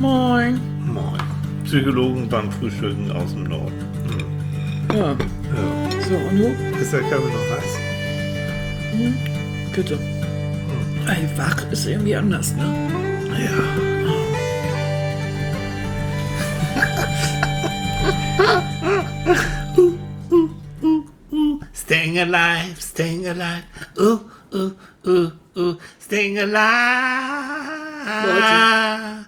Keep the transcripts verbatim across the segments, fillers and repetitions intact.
Moin. Moin. Psychologen beim Frühstücken aus dem Norden. Hm. Ja. Ja. So, und du? Ist der Kaffee noch heiß? Hm. Bitte. Hm. Ey, wach ist irgendwie anders, ne? Ja. Staying alive, staying alive. Uh, uh, uh, uh. Staying alive. Leute.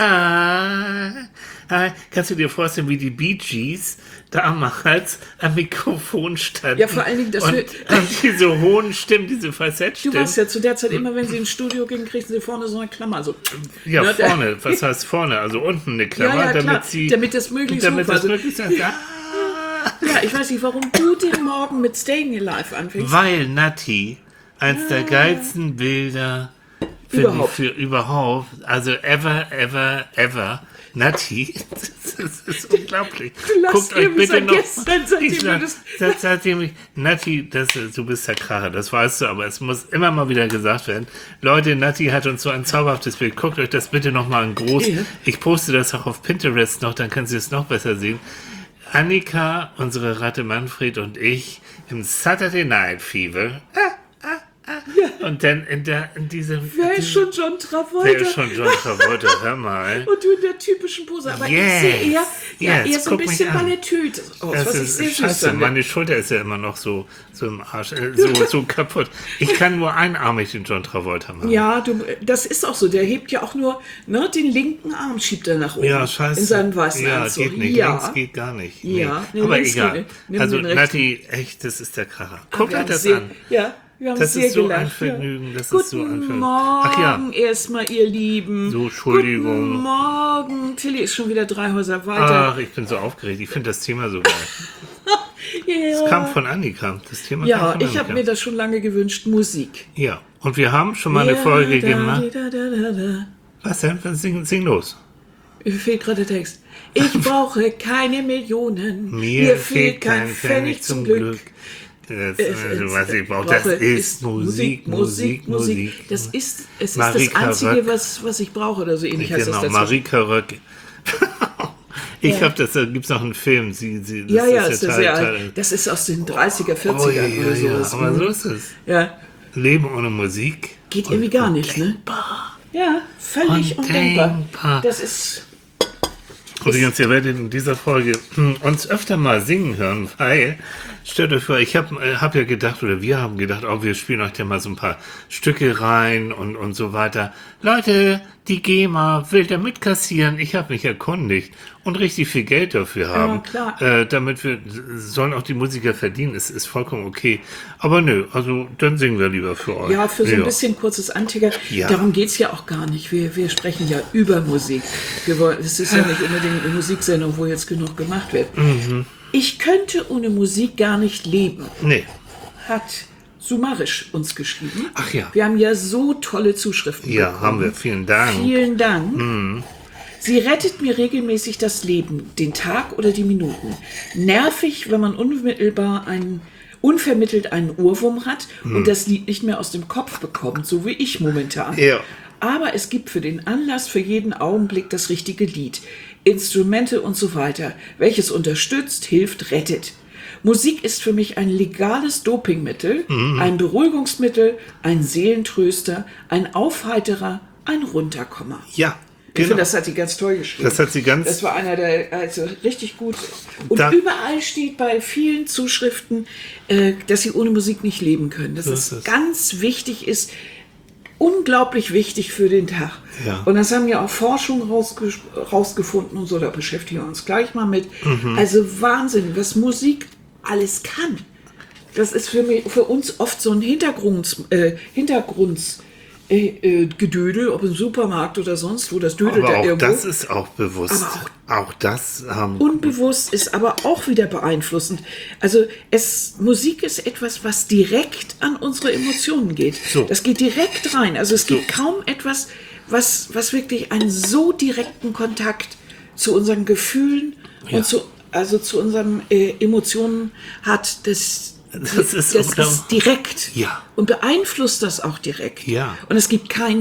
Ah, ah. Kannst du dir vorstellen, wie die Bee Gees damals am Mikrofon standen? Ja, vor allen Dingen, das und, wird- und diese hohen Stimmen, diese Du Falsettstimmen. warst ja zu der Zeit immer, wenn sie ins Studio gingen, kriegten sie vorne so eine Klammer. Also, Ja, ne, der- vorne. Was heißt vorne? Also unten eine Klammer, Ja, ja, klar. damit sie... Damit das möglichst damit hoch war. das Also- möglichst ist. Ah. Ja, ich weiß nicht, warum du den Morgen mit Staying Alive anfängst. Weil Natti eins der geilsten Bilder für Überhaupt. Die, für überhaupt, also ever, ever, ever. Natti, das ist, das ist unglaublich. Du lachst Guckt euch irgendwie bitte seit noch. gestern, seitdem ich du lach, das- seit, seitdem ich, Natti, das, ist- du bist der Kracher, das weißt du, aber es muss immer mal wieder gesagt werden. Leute, Natti hat uns so ein zauberhaftes Bild. Guckt euch das bitte noch mal in groß. Ja. Ich poste das auch auf Pinterest noch, dann können Sie es noch besser sehen. Annika, unsere Ratte Manfred und ich im Saturday Night Fever. Ah, ah, ah. Und dann in, der, in diesem... Wer ist schon John Travolta? Wer ist schon John Travolta? Hör mal. Und du in der typischen Pose. Aber Yes. ich sehe eher, ja, Yes, eher so ein guck mich bisschen an. ballettös aus, Das was ich ist sehr süß scheiße. finde. Meine Schulter ist ja immer noch so, so im Arsch, äh, so, so kaputt. Ich kann nur einarmig den John Travolta machen. Ja, du, das ist auch so. Der hebt ja auch nur, ne, den linken Arm schiebt er nach oben. Ja, scheiße. In seinem weißen ja, Anzug. geht nicht. Ja, Links geht gar nicht. Ja, nee. nee, Aber links egal. geht nicht. Nimm Also den rechten. Natti, echt, das ist der Kracher. Guckt wir euch haben das sehr, an. Ja, wir haben Das sehr ist so gelacht. ein Vergnügen, Ja. das ist Guten so ein Vergnügen. Morgen Ach ja. erstmal, ihr Lieben. So, Entschuldigung. Guten Morgen. Tilly ist schon wieder drei Häuser weiter. Ach, ich bin so aufgeregt. Ich finde das Thema so geil. ja, Das kam von Annika. Das Thema ja kam von ich Annika. habe mir das schon lange gewünscht. Musik. Ja, und wir haben schon mal eine Ja, Folge da, gemacht. da, da, da, da. Was denn? Sing, sing los. Mir fehlt gerade der Text. Ich brauche keine Millionen. Mir, fehlt kein Pfennig zum Glück. Das, Es- also, es- was ich brauche, das brauche, ist Musik, Musik, Musik. Das ist, es ist Marika das Einzige, Röck. was, was ich brauche, oder so ähnlich heißt Genau, das dazu. Marika Röck. Ich Ja. habe das, da gibt es noch einen Film. Sie, sie, das Ja, ja, ist ist das, Teil- sehr Teil- alt. Das ist aus den dreißiger, Oh, vierziger ja, ja, oder ja, sowas. aber so ist es. Ja, Leben ohne Musik. geht irgendwie gar nicht, ne? Ja, völlig undenkbar. Undenkbar. Das ist, Übrigens, ihr werdet in dieser Folge hm, uns öfter mal singen hören, weil, stellt euch vor, ich habe äh, hab ja gedacht, oder wir haben gedacht, oh, wir spielen euch da mal so ein paar Stücke rein und, und so weiter. Leute, die GEMA will da mitkassieren. Ich habe mich erkundigt und richtig viel Geld dafür haben. klar. Äh, damit wir, sollen auch die Musiker verdienen, ist, ist vollkommen okay. Aber nö, also dann singen wir lieber für euch. ja, für so ein bisschen kurzes Antiger. Ja. Darum geht's ja auch gar nicht. Wir, wir sprechen ja über Musik. Wir wollen, es ist ja nicht unbedingt eine Musiksendung, wo jetzt genug gemacht wird. Mhm. Ich könnte ohne Musik gar nicht leben, Nee. hat Sumarisch uns geschrieben. Ach ja. Wir haben ja so tolle Zuschriften Ja, bekommen. haben wir. Vielen Dank. Vielen Dank. Sie rettet mir regelmäßig das Leben, den Tag oder die Minuten. Nervig, wenn man unmittelbar einen, unvermittelt einen Ohrwurm hat und das Lied nicht mehr aus dem Kopf bekommt, so wie ich momentan. Ja. Aber es gibt für den Anlass, für jeden Augenblick das richtige Lied, Instrumente und so weiter, welches unterstützt, hilft, rettet. Musik ist für mich ein legales Dopingmittel, ein Beruhigungsmittel, ein Seelentröster, ein Aufheiterer, ein Runterkommer. Ja, Ich genau. finde, das hat sie ganz toll geschrieben. Das hat sie ganz- Das war einer der, also richtig gut. Und Da- überall steht bei vielen Zuschriften, äh, dass sie ohne Musik nicht leben können. Dass So es ist es. ganz wichtig ist, unglaublich wichtig für den Tag. Ja. Und das haben ja auch Forschungen rausges rausgefunden und so, da beschäftigen wir uns gleich mal mit. Mhm. Also Wahnsinn, was Musik alles kann. Das ist für, mich, für uns oft so ein Hintergrunds, äh, Hintergrunds äh, äh, Gedödel, ob im Supermarkt oder sonst wo, das dödelt Aber da auch irgendwo. das ist auch bewusst. Aber auch, das haben. Unbewusst ist aber auch wieder beeinflussend. Also es, Musik ist etwas, was direkt an unsere Emotionen geht. So. Das geht direkt rein. Also es So. gibt kaum etwas, was, was wirklich einen so direkten Kontakt zu unseren Gefühlen Ja. und zu, also zu unseren äh, Emotionen hat, das Das ist das unglaublich. ist direkt Ja. und beeinflusst das auch direkt. Ja. Und es gibt kein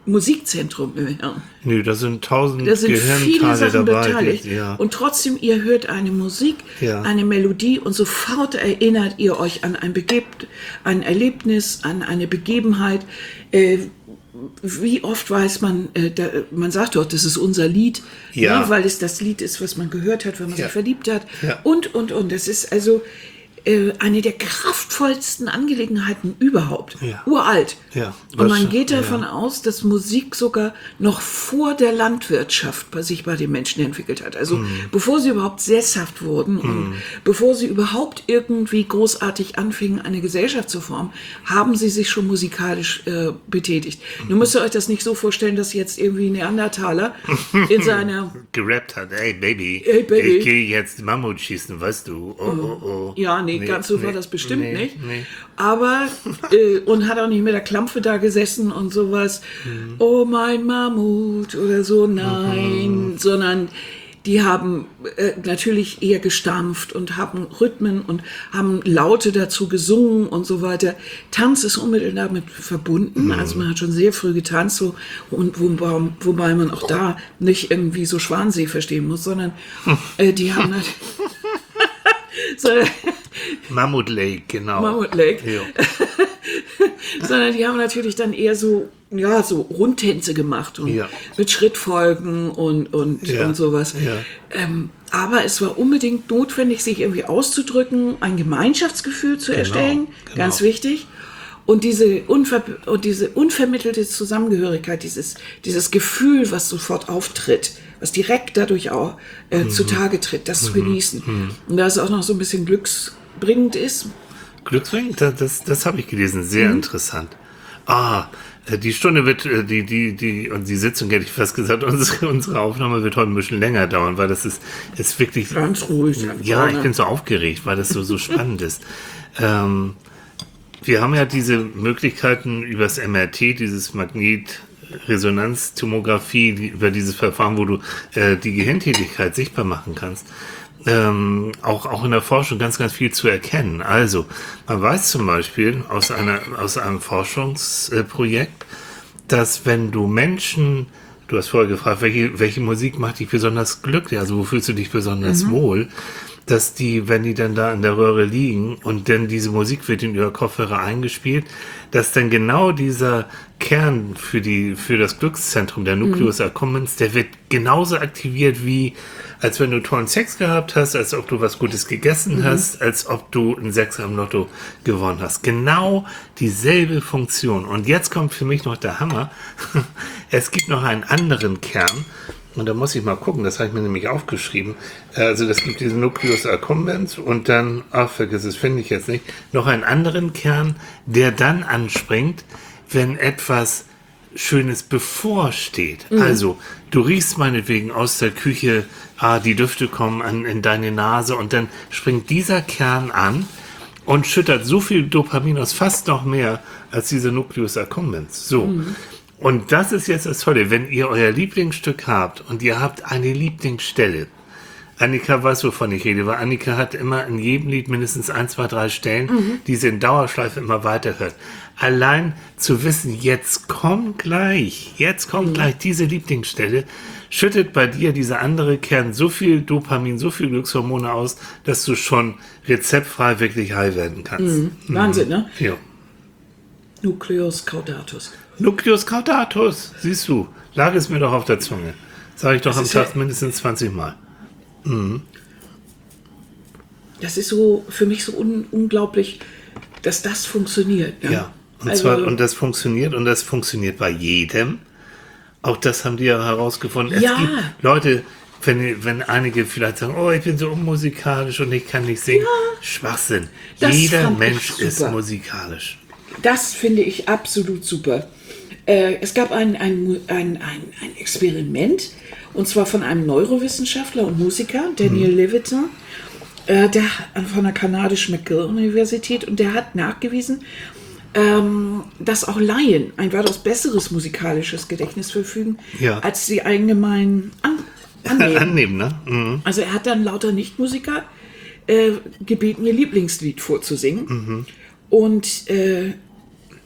Musikzentrum im Hirn. Nö, da sind tausend Da sind viele Gehirnteile Sachen dabei. beteiligt. Die, ja. Und trotzdem, ihr hört eine Musik, Ja. eine Melodie und sofort erinnert ihr euch an ein, Begeb ein Erlebnis, an eine Begebenheit. Äh, wie oft weiß man, äh, da, man sagt doch, das ist unser Lied, Ja. ne, weil es das Lied ist, was man gehört hat, wenn man Ja. sich verliebt hat. Ja. Und, und, und. Das ist also äh, eine der kraftvollsten Angelegenheiten überhaupt. Ja. Uralt. Ja, Und man wahrscheinlich, geht davon ja. aus, dass Musik sogar noch vor der Landwirtschaft bei sich bei den Menschen entwickelt hat. Also Hm. bevor sie überhaupt sesshaft wurden und bevor sie überhaupt irgendwie großartig anfingen, eine Gesellschaft zu formen, haben sie sich schon musikalisch äh, betätigt. Mhm. Nun müsst ihr euch das nicht so vorstellen, dass jetzt irgendwie ein Neandertaler in seiner... gerappt hat, ey Baby, Ey, Baby. ich gehe jetzt Mammut schießen, weißt du? Oh, oh, oh. Ja, nee, Nee, ganz so war nee, das bestimmt nee, nicht. nee. Aber, äh, und hat auch nicht mit der Klampfe da gesessen und sowas, Mhm. oh mein Mammut oder so, nein, Mhm. sondern die haben äh, natürlich eher gestampft und haben Rhythmen und haben Laute dazu gesungen und so weiter. Tanz ist unmittelbar damit verbunden, also man hat schon sehr früh getanzt, so, und wobei, wobei man auch da nicht irgendwie so Schwansee verstehen muss, sondern äh, die haben halt... sondern, Mammut Lake, genau. Mammut Lake. Ja. sondern die haben natürlich dann eher so, ja, so Rundtänze gemacht und Ja. mit Schrittfolgen und, und, Ja. und sowas. Ja. Ähm, aber es war unbedingt notwendig, sich irgendwie auszudrücken, ein Gemeinschaftsgefühl zu erstellen, genau. ganz wichtig. Und diese, unver und diese unvermittelte Zusammengehörigkeit, dieses, dieses Gefühl, was sofort auftritt, was direkt dadurch auch äh, Mhm. zutage tritt, das zu genießen. Und da es auch noch so ein bisschen glücksbringend ist. Glücksring, das, das, das habe ich gelesen, sehr Mhm. interessant. Ah, äh, die Stunde wird, äh, die, die, die, und die Sitzung hätte ich fast gesagt, unsere, unsere Aufnahme wird heute ein bisschen länger dauern, weil das ist, ist wirklich, Ganz ruhig. ja, ich bin so aufgeregt, weil das so, so spannend ist. Ähm, wir haben ja diese Möglichkeiten übers M R T, dieses Magnetresonanztomographie, die, über dieses Verfahren, wo du äh, die Gehirntätigkeit sichtbar machen kannst. Ähm, auch, auch in der Forschung ganz, ganz viel zu erkennen. Also, man weiß zum Beispiel aus, einer, aus einem Forschungsprojekt, dass wenn du Menschen, du hast vorher gefragt, welche, welche Musik macht dich besonders glücklich, also wo fühlst du dich besonders wohl, dass die, wenn die dann da in der Röhre liegen und dann diese Musik wird in ihre Kopfhörer eingespielt, dass dann genau dieser Kern für die, für das Glückszentrum, der Nucleus accumbens, der wird genauso aktiviert wie, als wenn du tollen Sex gehabt hast, als ob du was Gutes gegessen hast, als ob du einen Sechser im Lotto gewonnen hast. Genau dieselbe Funktion. Und jetzt kommt für mich noch der Hammer. Es gibt noch einen anderen Kern. Und da muss ich mal gucken, das habe ich mir nämlich aufgeschrieben. Also das gibt diesen Nucleus accumbens und dann, ach vergiss es, finde ich jetzt nicht, noch einen anderen Kern, der dann anspringt, wenn etwas Schönes bevorsteht. Mhm. Also du riechst meinetwegen aus der Küche, ah, die Düfte kommen an, in deine Nase und dann springt dieser Kern an und schüttert so viel Dopamin aus, fast noch mehr als dieser Nucleus accumbens. So. Mhm. Und das ist jetzt das Tolle, wenn ihr euer Lieblingsstück habt und ihr habt eine Lieblingsstelle. Annika weiß, wovon ich rede, weil Annika hat immer in jedem Lied mindestens ein, zwei, drei Stellen, Mhm. die sie in Dauerschleife immer weiterhört. Allein zu wissen, jetzt kommt gleich, jetzt kommt Mhm. gleich diese Lieblingsstelle, schüttet bei dir dieser andere Kern so viel Dopamin, so viel Glückshormone aus, dass du schon rezeptfrei wirklich high werden kannst. Mhm. Wahnsinn, ne? Ja. Nucleus caudatus. Nucleus caudatus, siehst du, lag es mir doch auf der Zunge. Sage ich doch Das am ist Tag ja- mindestens zwanzig Mal. Das ist so für mich so un unglaublich, dass das funktioniert. Ne? Ja, und Also- zwar, und das funktioniert, und das funktioniert bei jedem. Auch das haben die ja herausgefunden. Es Ja. gibt Leute, wenn, wenn einige vielleicht sagen, oh, ich bin so unmusikalisch und ich kann nicht singen. Schwachsinn. Das Jeder fand ich Mensch super. ist musikalisch. Das finde ich absolut super. Äh, es gab ein, ein, ein, ein, ein Experiment, und zwar von einem Neurowissenschaftler und Musiker, Daniel Levitin, äh, der von der kanadischen McGill-Universität, und der hat nachgewiesen, ähm, dass auch Laien ein weitaus besseres musikalisches Gedächtnis verfügen, Ja. als sie allgemein an, annehmen. Annehmen, ne? Mhm. Also er hat dann lauter Nichtmusiker äh, gebeten, ihr Lieblingslied vorzusingen. Und äh,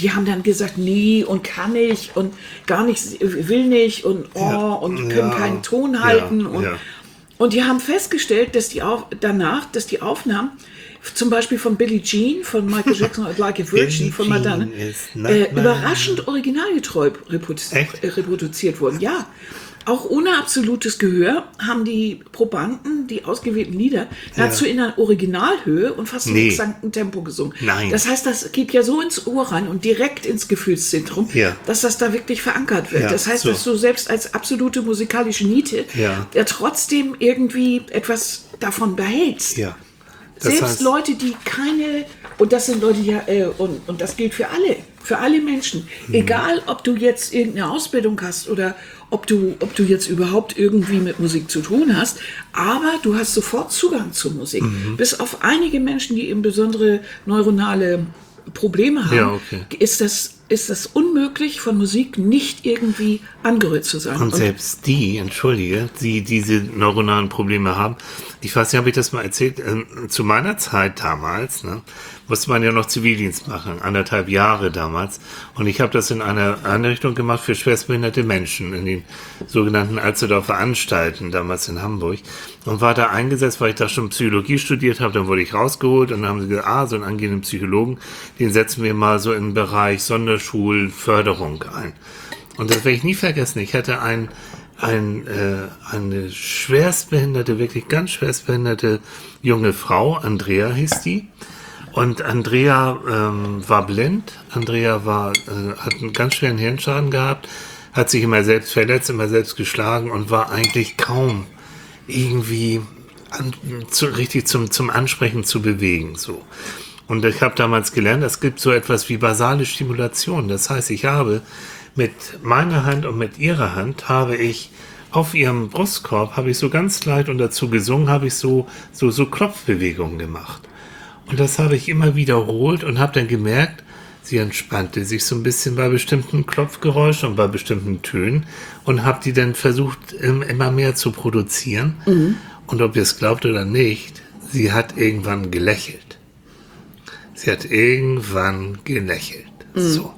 die haben dann gesagt, nee und kann nicht und gar nicht, will nicht und oh Ja. und können Ja. keinen Ton halten. Ja. Und, Ja. und die haben festgestellt, dass die auch danach, dass die Aufnahmen zum Beispiel von Billie Jean, von Michael Jackson und Like a Virgin, Billie von Jean Madonna, is not äh, mine. überraschend originalgetreu reprodu- Echt? äh, reproduziert wurden. Ja, auch ohne absolutes Gehör haben die Probanden die ausgewählten Lieder dazu in einer Originalhöhe und fast im Nee. exakten Tempo gesungen. Nein. Das heißt, das geht ja so ins Ohr rein und direkt ins Gefühlszentrum, Ja. dass das da wirklich verankert wird. Ja, das heißt, so. dass du selbst als absolute musikalische Niete Ja. ja trotzdem irgendwie etwas davon behältst. Ja. Das Selbst heißt- Leute, die keine, und das sind Leute, die ja, äh, und, und das gilt für alle, für alle Menschen. Mhm. Egal, ob du jetzt irgendeine Ausbildung hast oder ob du, ob du jetzt überhaupt irgendwie mit Musik zu tun hast, aber du hast sofort Zugang zur Musik. Mhm. Bis auf einige Menschen, die eben besondere neuronale Probleme haben, Ja, okay. ist das, ist das unmöglich, von Musik nicht irgendwie angerührt zu sein. Und selbst die, entschuldige, die diese neuronalen Probleme haben, ich weiß nicht, ob ich das mal erzählt, äh, zu meiner Zeit damals, ne, musste man ja noch Zivildienst machen, anderthalb Jahre damals. Und ich habe das in einer Einrichtung gemacht für schwerstbehinderte Menschen, in den sogenannten Alsterdorfer Anstalten, damals in Hamburg. Und war da eingesetzt, weil ich da schon Psychologie studiert habe. Dann wurde ich rausgeholt und dann haben sie gesagt, ah, so einen angehenden Psychologen, den setzen wir mal so im Bereich Sonderschulförderung ein. Und das werde ich nie vergessen. Ich hatte ein, ein, äh, eine schwerstbehinderte, wirklich ganz schwerstbehinderte junge Frau, Andrea hieß die. Und Andrea ähm, war blind. Andrea war, äh, hat einen ganz schweren Hirnschaden gehabt, hat sich immer selbst verletzt, immer selbst geschlagen und war eigentlich kaum irgendwie an, zu, richtig zum, zum Ansprechen zu bewegen. So. Und ich habe damals gelernt, es gibt so etwas wie basale Stimulation. Das heißt, ich habe mit meiner Hand und mit ihrer Hand habe ich auf ihrem Brustkorb, habe ich so ganz leicht und dazu gesungen, habe ich so, so, so Klopfbewegungen gemacht. Und das habe ich immer wiederholt und habe dann gemerkt, sie entspannte sich so ein bisschen bei bestimmten Klopfgeräuschen und bei bestimmten Tönen und habe die dann versucht, ähm, immer mehr zu produzieren. Mhm. Und ob ihr es glaubt oder nicht, sie hat irgendwann gelächelt. Sie hat irgendwann gelächelt. Mhm. So.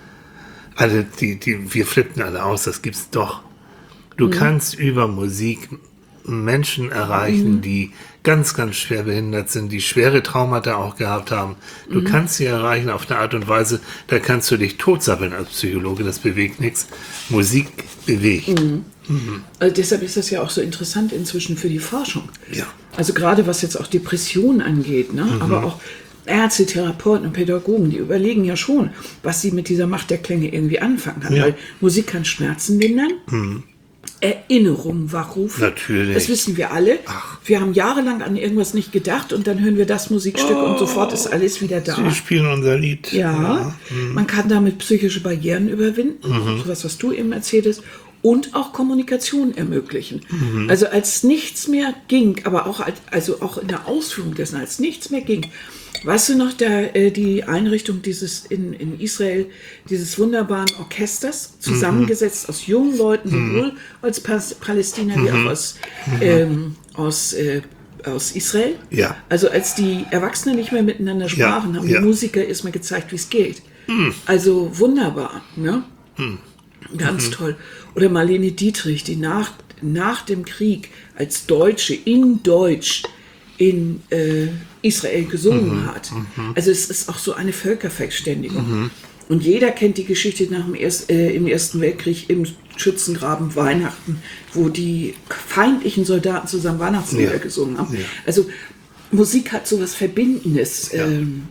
Also die, die, wir flippten alle aus, das gibt's doch. Du mhm. kannst über Musik Menschen erreichen, mhm. die ganz, ganz schwer behindert sind, die schwere Traumata auch gehabt haben. Du mhm. kannst sie erreichen auf eine Art und Weise, da kannst du dich totsappeln als Psychologe, das bewegt nichts. Musik bewegt. Mhm. Mhm. Also deshalb ist das ja auch so interessant inzwischen für die Forschung. Ja. Also gerade was jetzt auch Depressionen angeht, ne? Mhm. aber auch Ärzte, Therapeuten und Pädagogen, die überlegen ja schon, was sie mit dieser Macht der Klänge irgendwie anfangen kann. Ja. Weil Musik kann Schmerzen lindern. Mhm. Erinnerungen wachrufen. Natürlich. Das wissen wir alle. Ach. Wir haben jahrelang an irgendwas nicht gedacht und dann hören wir das Musikstück oh, und sofort ist alles wieder da. Sie spielen unser Lied. Ja, ja. Mhm. Man kann damit psychische Barrieren überwinden, mhm. sowas, was du eben erzählt hast, und auch Kommunikation ermöglichen. Mhm. Also als nichts mehr ging, aber auch als, also auch in der Ausführung dessen, als nichts mehr ging. Weißt du noch, der, äh, die Einrichtung dieses in, in Israel, dieses wunderbaren Orchesters, zusammengesetzt mhm. aus jungen Leuten, sowohl mhm. aus Palästina mhm. wie auch aus, mhm. ähm, aus, äh, aus Israel. Ja. Also als die Erwachsenen nicht mehr miteinander sprachen, ja. haben ja. die Musiker erstmal gezeigt, wie es geht. Mhm. Also wunderbar, ne? Mhm. Ganz mhm. toll. Oder Marlene Dietrich, die nach, nach dem Krieg als Deutsche in Deutsch in äh, Israel gesungen mhm, hat. Mhm. Also es ist auch so eine Völkerverständigung. Mhm. Und jeder kennt die Geschichte nach dem Erst, äh, im Ersten Weltkrieg im Schützengraben Weihnachten, wo die feindlichen Soldaten zusammen Weihnachtslieder ja. gesungen haben. Ja. Also Musik hat so was Verbindendes. Ja. Ähm,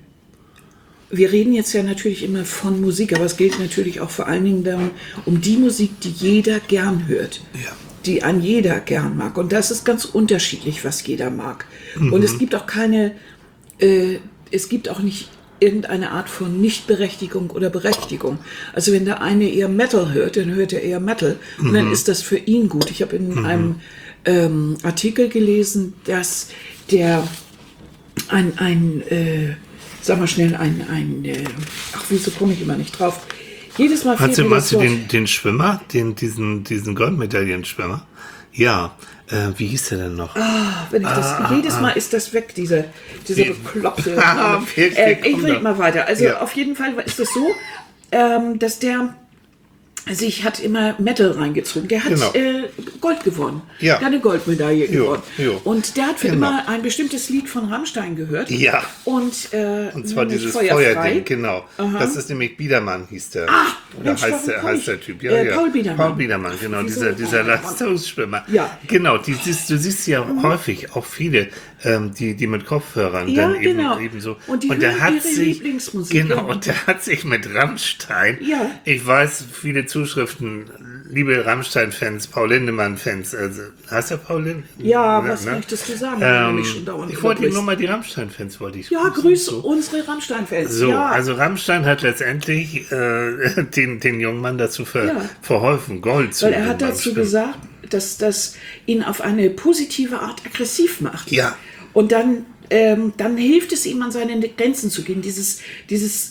wir reden jetzt ja natürlich immer von Musik, aber es geht natürlich auch vor allen Dingen darum, um die Musik, die jeder gern hört. Ja. Die an jeder gern mag. Und das ist ganz unterschiedlich, was jeder mag. Mhm. Und es gibt auch keine, äh, es gibt auch nicht irgendeine Art von Nichtberechtigung oder Berechtigung. Also wenn der eine eher Metal hört, dann hört er eher Metal. Und mhm. dann ist das für ihn gut. Ich habe in mhm. einem ähm, Artikel gelesen, dass der ein, ein äh, sag mal schnell, ein, ein äh, ach, wieso komme ich immer nicht drauf? Jedes Mal fehlt Hast du, mir das hast du Wort. den, den Schwimmer, den, diesen, diesen Goldmedaillenschwimmer? Ja. Äh, wie hieß der denn noch? Ah, wenn ich das, Ah, jedes ah, Mal ist das weg, dieser, dieser Wie- bekloppte Ah, Name. wirklich, äh, ich komm rede doch. mal weiter. Also Ja. auf jeden Fall ist es so, ähm, dass der sich hat immer Metal reingezogen. Der hat Genau. äh, Gold gewonnen. Ja. Der hat eine Goldmedaille Jo, gewonnen. jo. Und der hat für Genau. immer ein bestimmtes Lied von Rammstein gehört. Ja. Und, äh, Und zwar nämlich dieses Feuerfrei. Feuerding, genau. Aha. Das ist nämlich Biedermann, hieß der. Ah, Oder Mensch, heißt warum der, komm heißt ich? der Typ? Ja, Äh, ja. Paul Biedermann. Paul Biedermann, genau. Wieso? Dieser, dieser Oh, Mann. Leistungsschwimmer. Ja. Genau, die siehst, du siehst ja häufig, auch viele, ähm, die, die mit Kopfhörern Ja, dann eben, genau. eben so. Und die und der hören hat ihre sich, Lieblingsmusik. genau, Ja. und der hat sich mit Rammstein, Ja. ich weiß, viele Zuschriften, liebe Rammstein-Fans, Paul Lindemann-Fans, also, heißt der Paul Lindemann? Ja, was möchtest du sagen? wenn du mich schon dauernd ich wollte unterbrichst? nur mal die Rammstein-Fans, wollte ich Ja, grüßen. grüß So. unsere Rammstein-Fans. So, ja. also Rammstein hat letztendlich äh, den, den jungen Mann dazu ver, Ja. verholfen, Gold zu Weil er hat gewinnen beim dazu Schwimmen. gesagt, dass das ihn auf eine positive Art aggressiv macht. Ja. Und dann, ähm, dann hilft es ihm, an seine Grenzen zu gehen. Dieses, dieses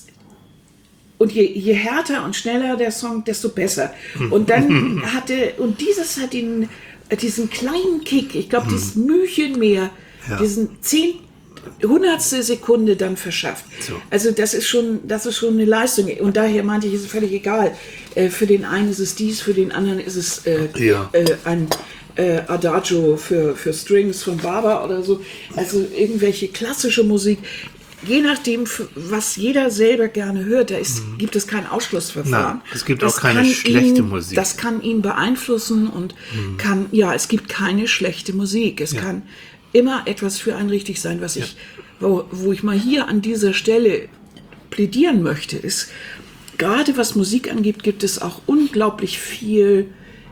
und je, je härter und schneller der Song, desto besser. Und dann hatte, und dieses hat ihn, äh, diesen kleinen Kick, ich glaube, dieses Mühchen mehr, Ja. diesen zehn Hundertstel Sekunde dann verschafft. So. Also das ist schon, das ist schon eine Leistung. Und daher meinte ich, ist es völlig egal. Äh, für den einen ist es dies, für den anderen ist es äh, Ja. äh, ein äh, Adagio für, für Strings von Barber oder so. Also irgendwelche klassische Musik. Je nachdem, f- was jeder selber gerne hört, da ist, gibt es kein Ausschlussverfahren. Nein, es gibt Das auch keine kann schlechte ihn, Musik. Das kann ihn beeinflussen und kann, ja, es gibt keine schlechte Musik. Es kann immer etwas für einen richtig sein. Was ich, wo, wo ich mal hier an dieser Stelle plädieren möchte, ist, gerade was Musik angeht, gibt es auch unglaublich viel,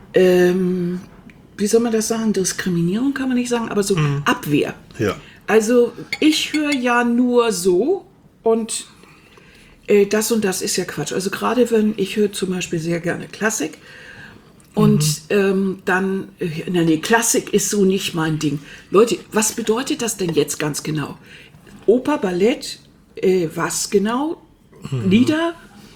ähm, wie soll man das sagen, Diskriminierung kann man nicht sagen, aber so Abwehr. Ja. Also ich höre ja nur so und äh, das und das ist ja Quatsch. Also gerade wenn ich höre zum Beispiel sehr gerne Klassik und ähm, dann, äh, na nee, Klassik ist so nicht mein Ding. Leute, was bedeutet das denn jetzt ganz genau? Oper, Ballett, äh, was genau? Lieder,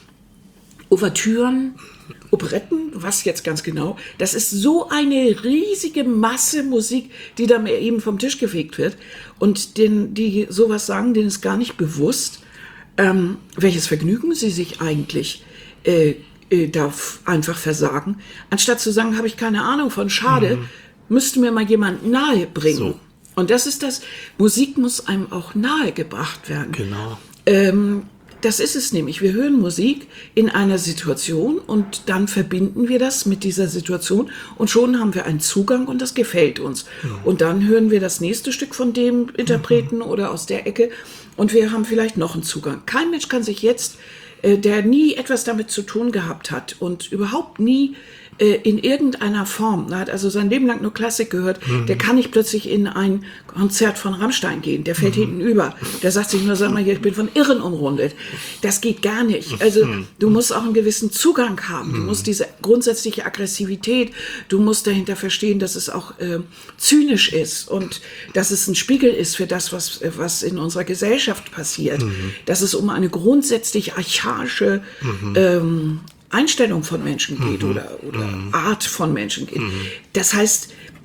Ouvertüren, Operetten, was jetzt ganz genau? Das ist so eine riesige Masse Musik, die da mir eben vom Tisch gefegt wird. Und den, die sowas sagen, denen ist gar nicht bewusst, ähm, welches Vergnügen sie sich eigentlich äh, äh, darf einfach versagen. Anstatt zu sagen, habe ich keine Ahnung von, schade, müsste mir mal jemand nahe bringen. So. Und das ist das, Musik muss einem auch nahe gebracht werden. Genau. Ähm, das ist es nämlich. Wir hören Musik in einer Situation und dann verbinden wir das mit dieser Situation und schon haben wir einen Zugang und das gefällt uns. Und dann hören wir das nächste Stück von dem Interpreten oder aus der Ecke und wir haben vielleicht noch einen Zugang. Kein Mensch kann sich jetzt, äh, der nie etwas damit zu tun gehabt hat und überhaupt nie äh, in irgendeiner Form, hat also sein Leben lang nur Klassik gehört, der kann nicht plötzlich in ein Konzert von Rammstein gehen, der fällt hinten über, der sagt sich nur, sag mal hier, ich bin von Irren umrundet. Das geht gar nicht. Also du musst auch einen gewissen Zugang haben, du musst diese grundsätzliche Aggressivität, du musst dahinter verstehen, dass es auch äh, zynisch ist und dass es ein Spiegel ist für das, was, was in unserer Gesellschaft passiert, dass es um eine grundsätzlich archaische ähm, Einstellung von Menschen geht oder, oder Art von Menschen geht. Das heißt,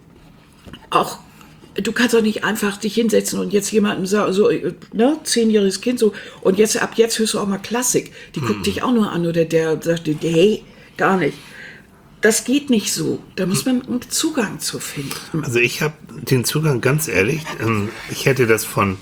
auch du kannst doch nicht einfach dich hinsetzen und jetzt jemandem sagen, so, ne, zehnjähriges Kind so, und jetzt, ab jetzt hörst du auch mal Klassik. Die guckt dich auch nur an oder der sagt, hey, gar nicht. Das geht nicht so. Da muss man einen Zugang zu finden. Also ich habe den Zugang, ganz ehrlich, ähm, ich hätte das von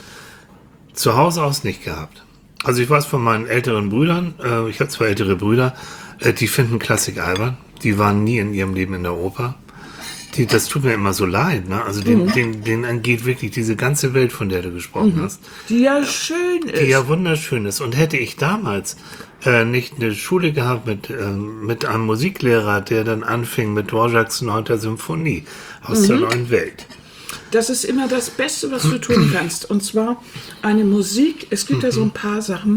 zu Hause aus nicht gehabt. Also ich weiß von meinen älteren Brüdern, äh, ich habe zwei ältere Brüder, äh, die finden Klassik albern. Die waren nie in ihrem Leben in der Oper. Die, das tut mir immer so leid. Ne? Also den, den, denen angeht wirklich diese ganze Welt, von der du gesprochen hast. Die ja schön ist. Die ja wunderschön ist. Und hätte ich damals äh, nicht eine Schule gehabt mit, ähm, mit einem Musiklehrer, der dann anfing mit Dvořáks Neunter Symphonie aus der neuen Welt. Das ist immer das Beste, was du tun kannst. Und zwar eine Musik, es gibt ja so ein paar Sachen,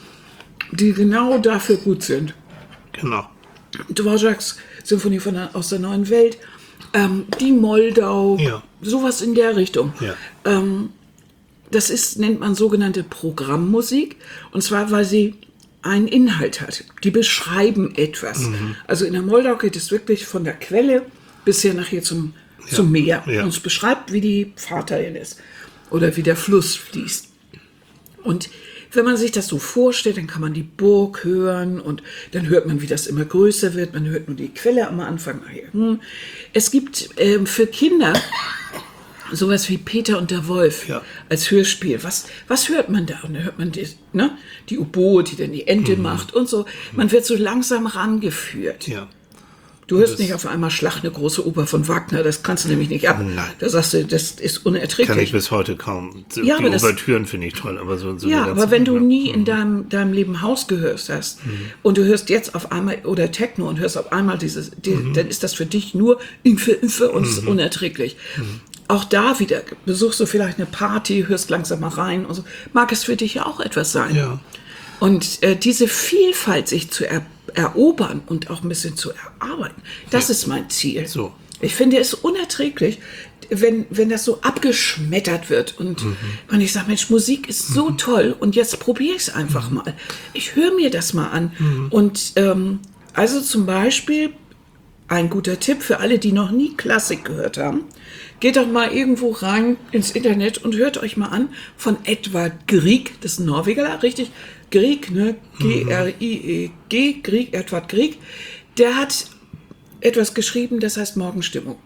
die genau dafür gut sind. Genau. Dvořáks Symphonie von der, aus der neuen Welt, ähm, die Moldau, Ja. sowas in der Richtung. Ja. Ähm, das ist, nennt man sogenannte Programmmusik. Und zwar, weil sie einen Inhalt hat. Die beschreiben etwas. Mhm. Also in der Moldau geht es wirklich von der Quelle bisher nachher zum, ja. zum Meer. Ja. Und es beschreibt, wie die Fahrt dahin ist oder wie der Fluss fließt. Und wenn man sich das so vorstellt, dann kann man die Burg hören und dann hört man, wie das immer größer wird. Man hört nur die Quelle am Anfang. Es gibt ähm, für Kinder sowas wie Peter und der Wolf ja. als Hörspiel. Was, was hört man da? Und da hört man die, ne? die U-Boot, die dann die Ente mhm. macht und so. Man wird so langsam rangeführt. Ja. Du hörst das nicht auf einmal Schlag, eine große Oper von Wagner, das kannst du nämlich nicht ab. Nein. Da sagst du, das ist unerträglich. Kann ich bis heute kaum. Ja, die Ouvertüren finde ich toll, aber so, so ja, aber wenn du nie in deinem, deinem Leben Haus gehört hast mhm. und du hörst jetzt auf einmal oder Techno und hörst auf einmal dieses, die, mhm. dann ist das für dich nur Infe, Infe und es mhm. ist unerträglich. Mhm. Auch da wieder besuchst du vielleicht eine Party, hörst langsam mal rein und so. Mag es für dich ja auch etwas sein. Ja. Und äh, diese Vielfalt sich zu er, erobern und auch ein bisschen zu erarbeiten, das ja. ist mein Ziel. So. Ich finde es unerträglich, wenn, wenn das so abgeschmettert wird und mhm. wenn ich sage, Mensch, Musik ist so mhm. toll und jetzt probiere ich es einfach mhm. mal. Ich höre mir das mal an. Mhm. Und ähm, also zum Beispiel ein guter Tipp für alle, die noch nie Klassik gehört haben. Geht doch mal irgendwo rein ins Internet und hört euch mal an von Edvard Grieg, das ist ein Norweger, richtig, Grieg, ne? G R I E G, Grieg, Edvard Grieg. Der hat etwas geschrieben, das heißt Morgenstimmung.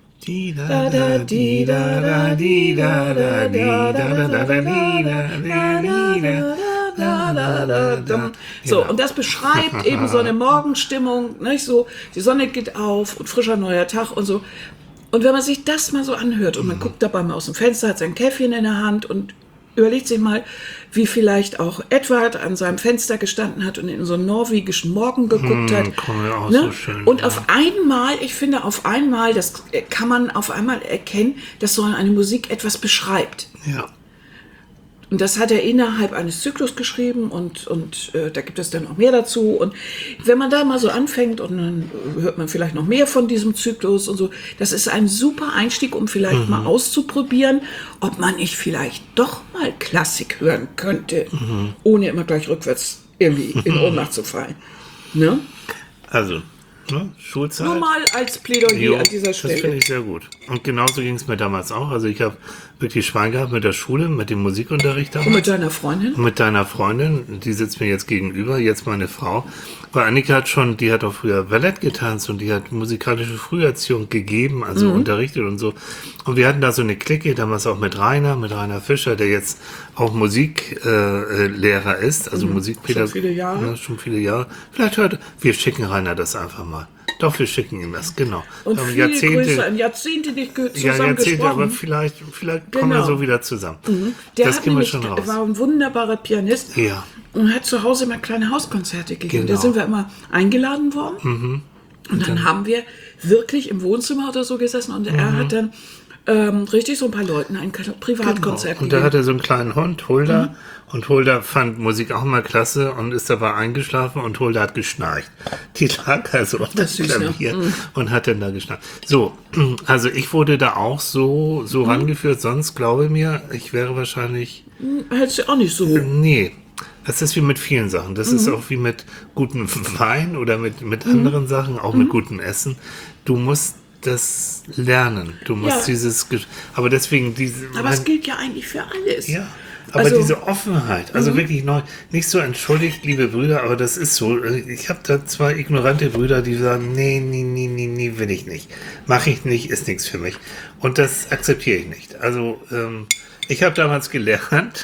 So, und das beschreibt eben so eine Morgenstimmung, nicht so, die Sonne geht auf und frischer neuer Tag und so. Und wenn man sich das mal so anhört und man mhm. guckt dabei mal aus dem Fenster, hat sein Käffchen in der Hand und überlegt sich mal, wie vielleicht auch Edward an seinem Fenster gestanden hat und in so einen norwegischen Morgen geguckt hat. Auch ne? so schön, und ja. auf einmal, ich finde auf einmal, das kann man auf einmal erkennen, dass so eine Musik etwas beschreibt. Ja. Und das hat er innerhalb eines Zyklus geschrieben und, und äh, da gibt es dann auch mehr dazu. Und wenn man da mal so anfängt und dann hört man vielleicht noch mehr von diesem Zyklus und so, das ist ein super Einstieg, um vielleicht mhm. mal auszuprobieren, ob man nicht vielleicht doch mal Klassik hören könnte, mhm. ohne immer gleich rückwärts irgendwie in Ohnmacht zu fallen. Ne? Also, ne? Schulzeit. Nur mal als Plädoyer jo, an dieser Stelle. Das finde ich sehr gut. Und genauso ging es mir damals auch. Also ich habe wirklich Schwein gehabt mit der Schule, mit dem Musikunterricht damals. Und mit deiner Freundin? Und mit deiner Freundin, die sitzt mir jetzt gegenüber, jetzt meine Frau. Weil Annika hat schon, die hat auch früher Ballett getanzt und die hat musikalische Früherziehung gegeben, also mhm. unterrichtet und so. Und wir hatten da so eine Clique, damals auch mit Rainer, mit Rainer Fischer, der jetzt auch Musiklehrer äh, ist, also mhm. Musikpädagoge. Schon viele Jahre. Ja, schon viele Jahre. Vielleicht hört, wir schicken Rainer das einfach mal. Doch, wir schicken ihm das, genau. Und viele Jahrzehnte, Grüße, ein Jahrzehnte nicht zusammen ja, Jahrzehnte, gesprochen. Aber vielleicht, vielleicht genau. kommen wir so wieder zusammen. Mhm. Der das hat gehen wir nämlich, schon raus. war ein wunderbarer Pianist ja. und hat zu Hause immer kleine Hauskonzerte gegeben. Genau. Da sind wir immer eingeladen worden. Mhm. Und, und dann, dann haben wir wirklich im Wohnzimmer oder so gesessen und mhm. er hat dann ähm, richtig so ein paar Leuten ein Privatkonzert genau. Und da hatte er so einen kleinen Hund, Hulda. Mhm. Und Hulda fand Musik auch mal klasse und ist dabei eingeschlafen und Hulda hat geschnarcht. Die lag also auf das Klavier ne? und hat dann da geschnarcht. So, also ich wurde da auch so, so mhm. rangeführt, sonst glaube mir, ich wäre wahrscheinlich... Hättest du auch nicht so... Nee, das ist wie mit vielen Sachen. Das mhm. ist auch wie mit gutem Wein oder mit, mit mhm. anderen Sachen, auch mhm. mit gutem Essen. Du musst das lernen. Du musst ja. dieses... Aber deswegen diese... Aber es gilt ja eigentlich für alles. Ja. Aber also, diese Offenheit, also mhm. wirklich neu, nicht so entschuldigt, liebe Brüder, aber das ist so. Ich habe da zwei ignorante Brüder, die sagen, nee, nee, nee, nee, nee, will ich nicht. Mache ich nicht, ist nichts für mich. Und das akzeptiere ich nicht. Also ähm, ich habe damals gelernt,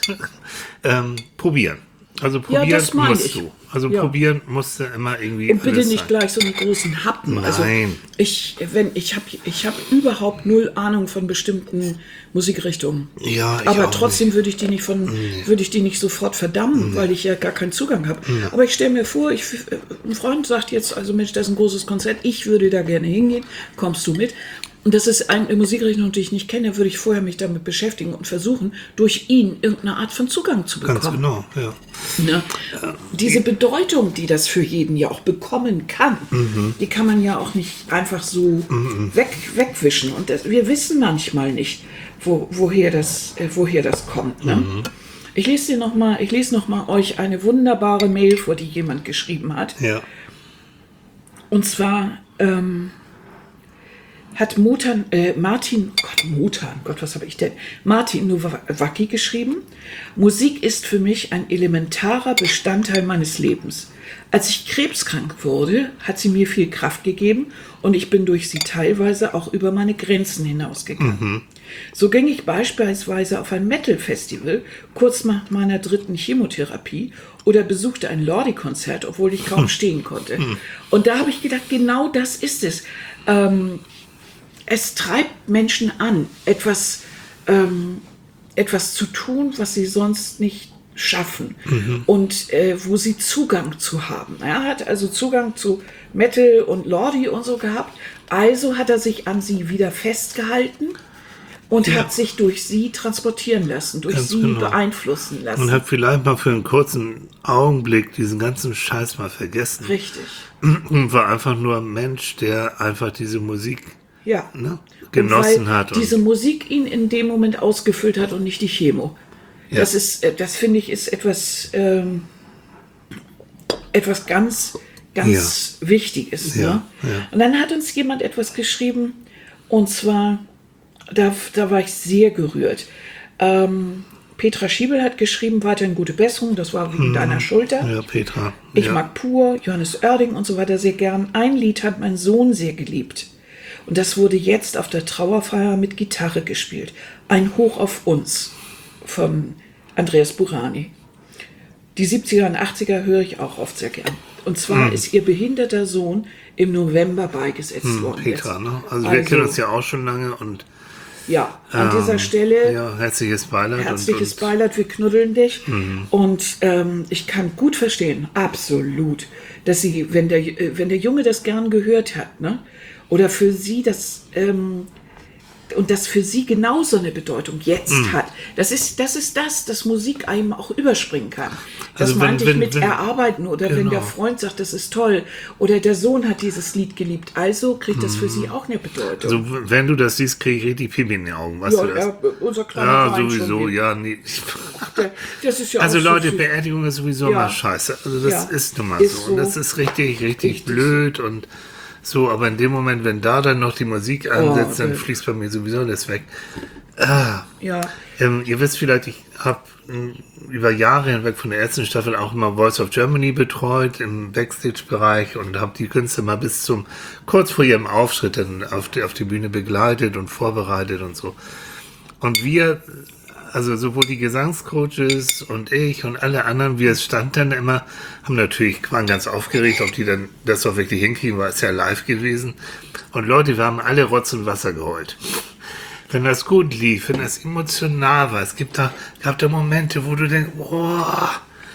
ähm, probieren. Also probieren ja, musst ich. du. Also ja. probieren musst du immer irgendwie. Und bitte nicht sein. Gleich so einen großen Happen. Nein. Also ich, wenn ich habe, ich habe überhaupt null Ahnung von bestimmten Musikrichtungen. Ja, ich aber auch trotzdem nicht. würde ich die nicht von, nee. würde ich die nicht sofort verdammen, nee. weil ich ja gar keinen Zugang habe. Ja. Aber ich stelle mir vor, ich, ein Freund sagt jetzt, also Mensch, das ist ein großes Konzert, ich würde da gerne hingehen. Kommst du mit? Und das ist eine Musikrichtung, die ich nicht kenne, würde ich vorher mich damit beschäftigen und versuchen, durch ihn irgendeine Art von Zugang zu bekommen. Ganz genau, ja. Ne? ja. Diese Bedeutung, die das für jeden ja auch bekommen kann, mhm. die kann man ja auch nicht einfach so mhm. weg, wegwischen. Und das, wir wissen manchmal nicht, wo, woher, das, äh, woher das kommt. Ne? Mhm. Ich lese dir noch mal, ich lese noch mal euch eine wunderbare Mail vor, die jemand geschrieben hat. Ja. Und zwar ähm, hat Motan, äh, Martin, oh Gott, Motan, Gott, was habe ich denn? Martin Nowacki geschrieben: Musik ist für mich ein elementarer Bestandteil meines Lebens. Als ich krebskrank wurde, hat sie mir viel Kraft gegeben und ich bin durch sie teilweise auch über meine Grenzen hinausgegangen. Mhm. So ging ich beispielsweise auf ein Metal-Festival kurz nach meiner dritten Chemotherapie oder besuchte ein Lordi-Konzert, obwohl ich kaum stehen konnte. Mhm. Und da habe ich gedacht, genau das ist es. Ähm, es treibt Menschen an, etwas, ähm, etwas zu tun, was sie sonst nicht schaffen, mhm. und äh, wo sie Zugang zu haben. Er hat also Zugang zu Metal und Lordi und so gehabt, also hat er sich an sie wieder festgehalten und ja. hat sich durch sie transportieren lassen, durch Ganz sie genau. beeinflussen lassen. Und hat vielleicht mal für einen kurzen Augenblick diesen ganzen Scheiß mal vergessen. Richtig. Und war einfach nur ein Mensch, der einfach diese Musik ja. ne, genossen hat. Und diese Musik ihn in dem Moment ausgefüllt hat und nicht die Chemo. Ja. Das ist, das finde ich, ist etwas, ähm, etwas ganz, ganz ja. Wichtiges. Ja. Ne? Ja. Und dann hat uns jemand etwas geschrieben, und zwar, da, da war ich sehr gerührt. Ähm, Petra Schiebel hat geschrieben, weiterhin gute Besserung, das war wegen hm. deiner Schulter. Ja, Petra. Ich ja. mag Pur, Johannes Oerding und so weiter sehr gern. Ein Lied hat mein Sohn sehr geliebt. Und das wurde jetzt auf der Trauerfeier mit Gitarre gespielt. Ein Hoch auf uns. Von Andreas Burani. Die siebziger und achtziger höre ich auch oft sehr gern. Und zwar hm. ist ihr behinderter Sohn im November beigesetzt hm, worden. Petra, ne? Also, also wir kennen uns ja auch schon lange und ja, an ähm, dieser Stelle ja, herzliches Beileid. Herzliches und, Beileid, wir knuddeln dich. Mhm. Und ähm, ich kann gut verstehen, absolut, dass sie, wenn der, wenn der Junge das gern gehört hat, ne? Oder für sie das ähm, und das für sie genauso eine Bedeutung jetzt mm. hat. Das ist, das ist das, dass Musik einem auch überspringen kann. Das also meinte wenn, ich mit wenn, erarbeiten oder genau. wenn der Freund sagt, das ist toll oder der Sohn hat dieses Lied geliebt, also kriegt das für mm. sie auch eine Bedeutung. Also wenn du das siehst, kriege ich richtig Pipi in die Augen, weißt ja, du das? Ja, unser kleiner ja Verein sowieso, schon ja. Nee. Ach, der, das ist ja also auch Leute, so Beerdigung ist sowieso ja. mal scheiße. Also das ja. ist nun mal ist so. Und das ist richtig, richtig, richtig blöd und so, aber in dem Moment, wenn da dann noch die Musik ansetzt, oh, okay. dann fließt bei mir sowieso das weg. Ah. Ja. Ähm, ihr wisst vielleicht, ich habe über Jahre hinweg von der ersten Staffel auch immer Voice of Germany betreut im Backstage-Bereich und habe die Künstler mal bis zum, kurz vor ihrem Auftritt dann auf die, auf die Bühne begleitet und vorbereitet und so. Und wir, also sowohl die Gesangscoaches und ich und alle anderen, wir stand dann immer, haben natürlich, waren ganz aufgeregt, ob die dann das auch wirklich hinkriegen, war es ja live gewesen. Und Leute, wir haben alle Rotz und Wasser geheult. Wenn das gut lief, wenn das emotional war, es gibt da, gab da Momente, wo du denkst, boah,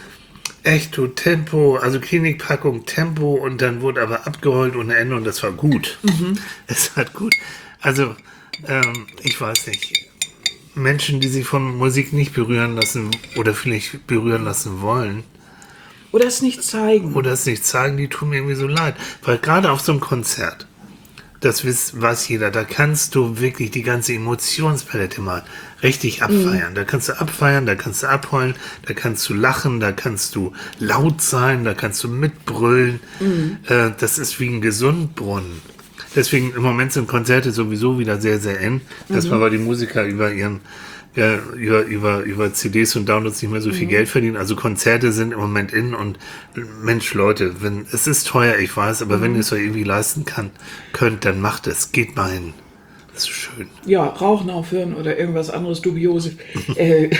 echt, du, Tempo, also Klinikpackung, Tempo und dann wurde aber abgeheult ohne Ende und das war gut. Mhm. Es hat gut, also, ähm, ich weiß nicht, Menschen, die sich von Musik nicht berühren lassen oder vielleicht berühren lassen wollen. Oder es nicht zeigen. Oder es nicht zeigen, die tun mir irgendwie so leid. Weil gerade auf so einem Konzert, das weiß jeder, da kannst du wirklich die ganze Emotionspalette mal richtig abfeiern. Mhm. Da kannst du abfeiern, da kannst du abheulen, da kannst du lachen, da kannst du laut sein, da kannst du mitbrüllen. Mhm. Äh, das ist wie ein Gesundbrunnen. Deswegen im Moment sind Konzerte sowieso wieder sehr, sehr eng, dass mhm. man aber die Musiker über ihren ja, über, über, über C Ds und Downloads nicht mehr so viel mhm. Geld verdienen. Also Konzerte sind im Moment in und Mensch, Leute, wenn es ist teuer, ich weiß, aber mhm. wenn ihr es euch irgendwie leisten kann, könnt, dann macht es. Geht mal hin. Das ist schön. Ja, Rauchen aufhören oder irgendwas anderes Dubioses. äh,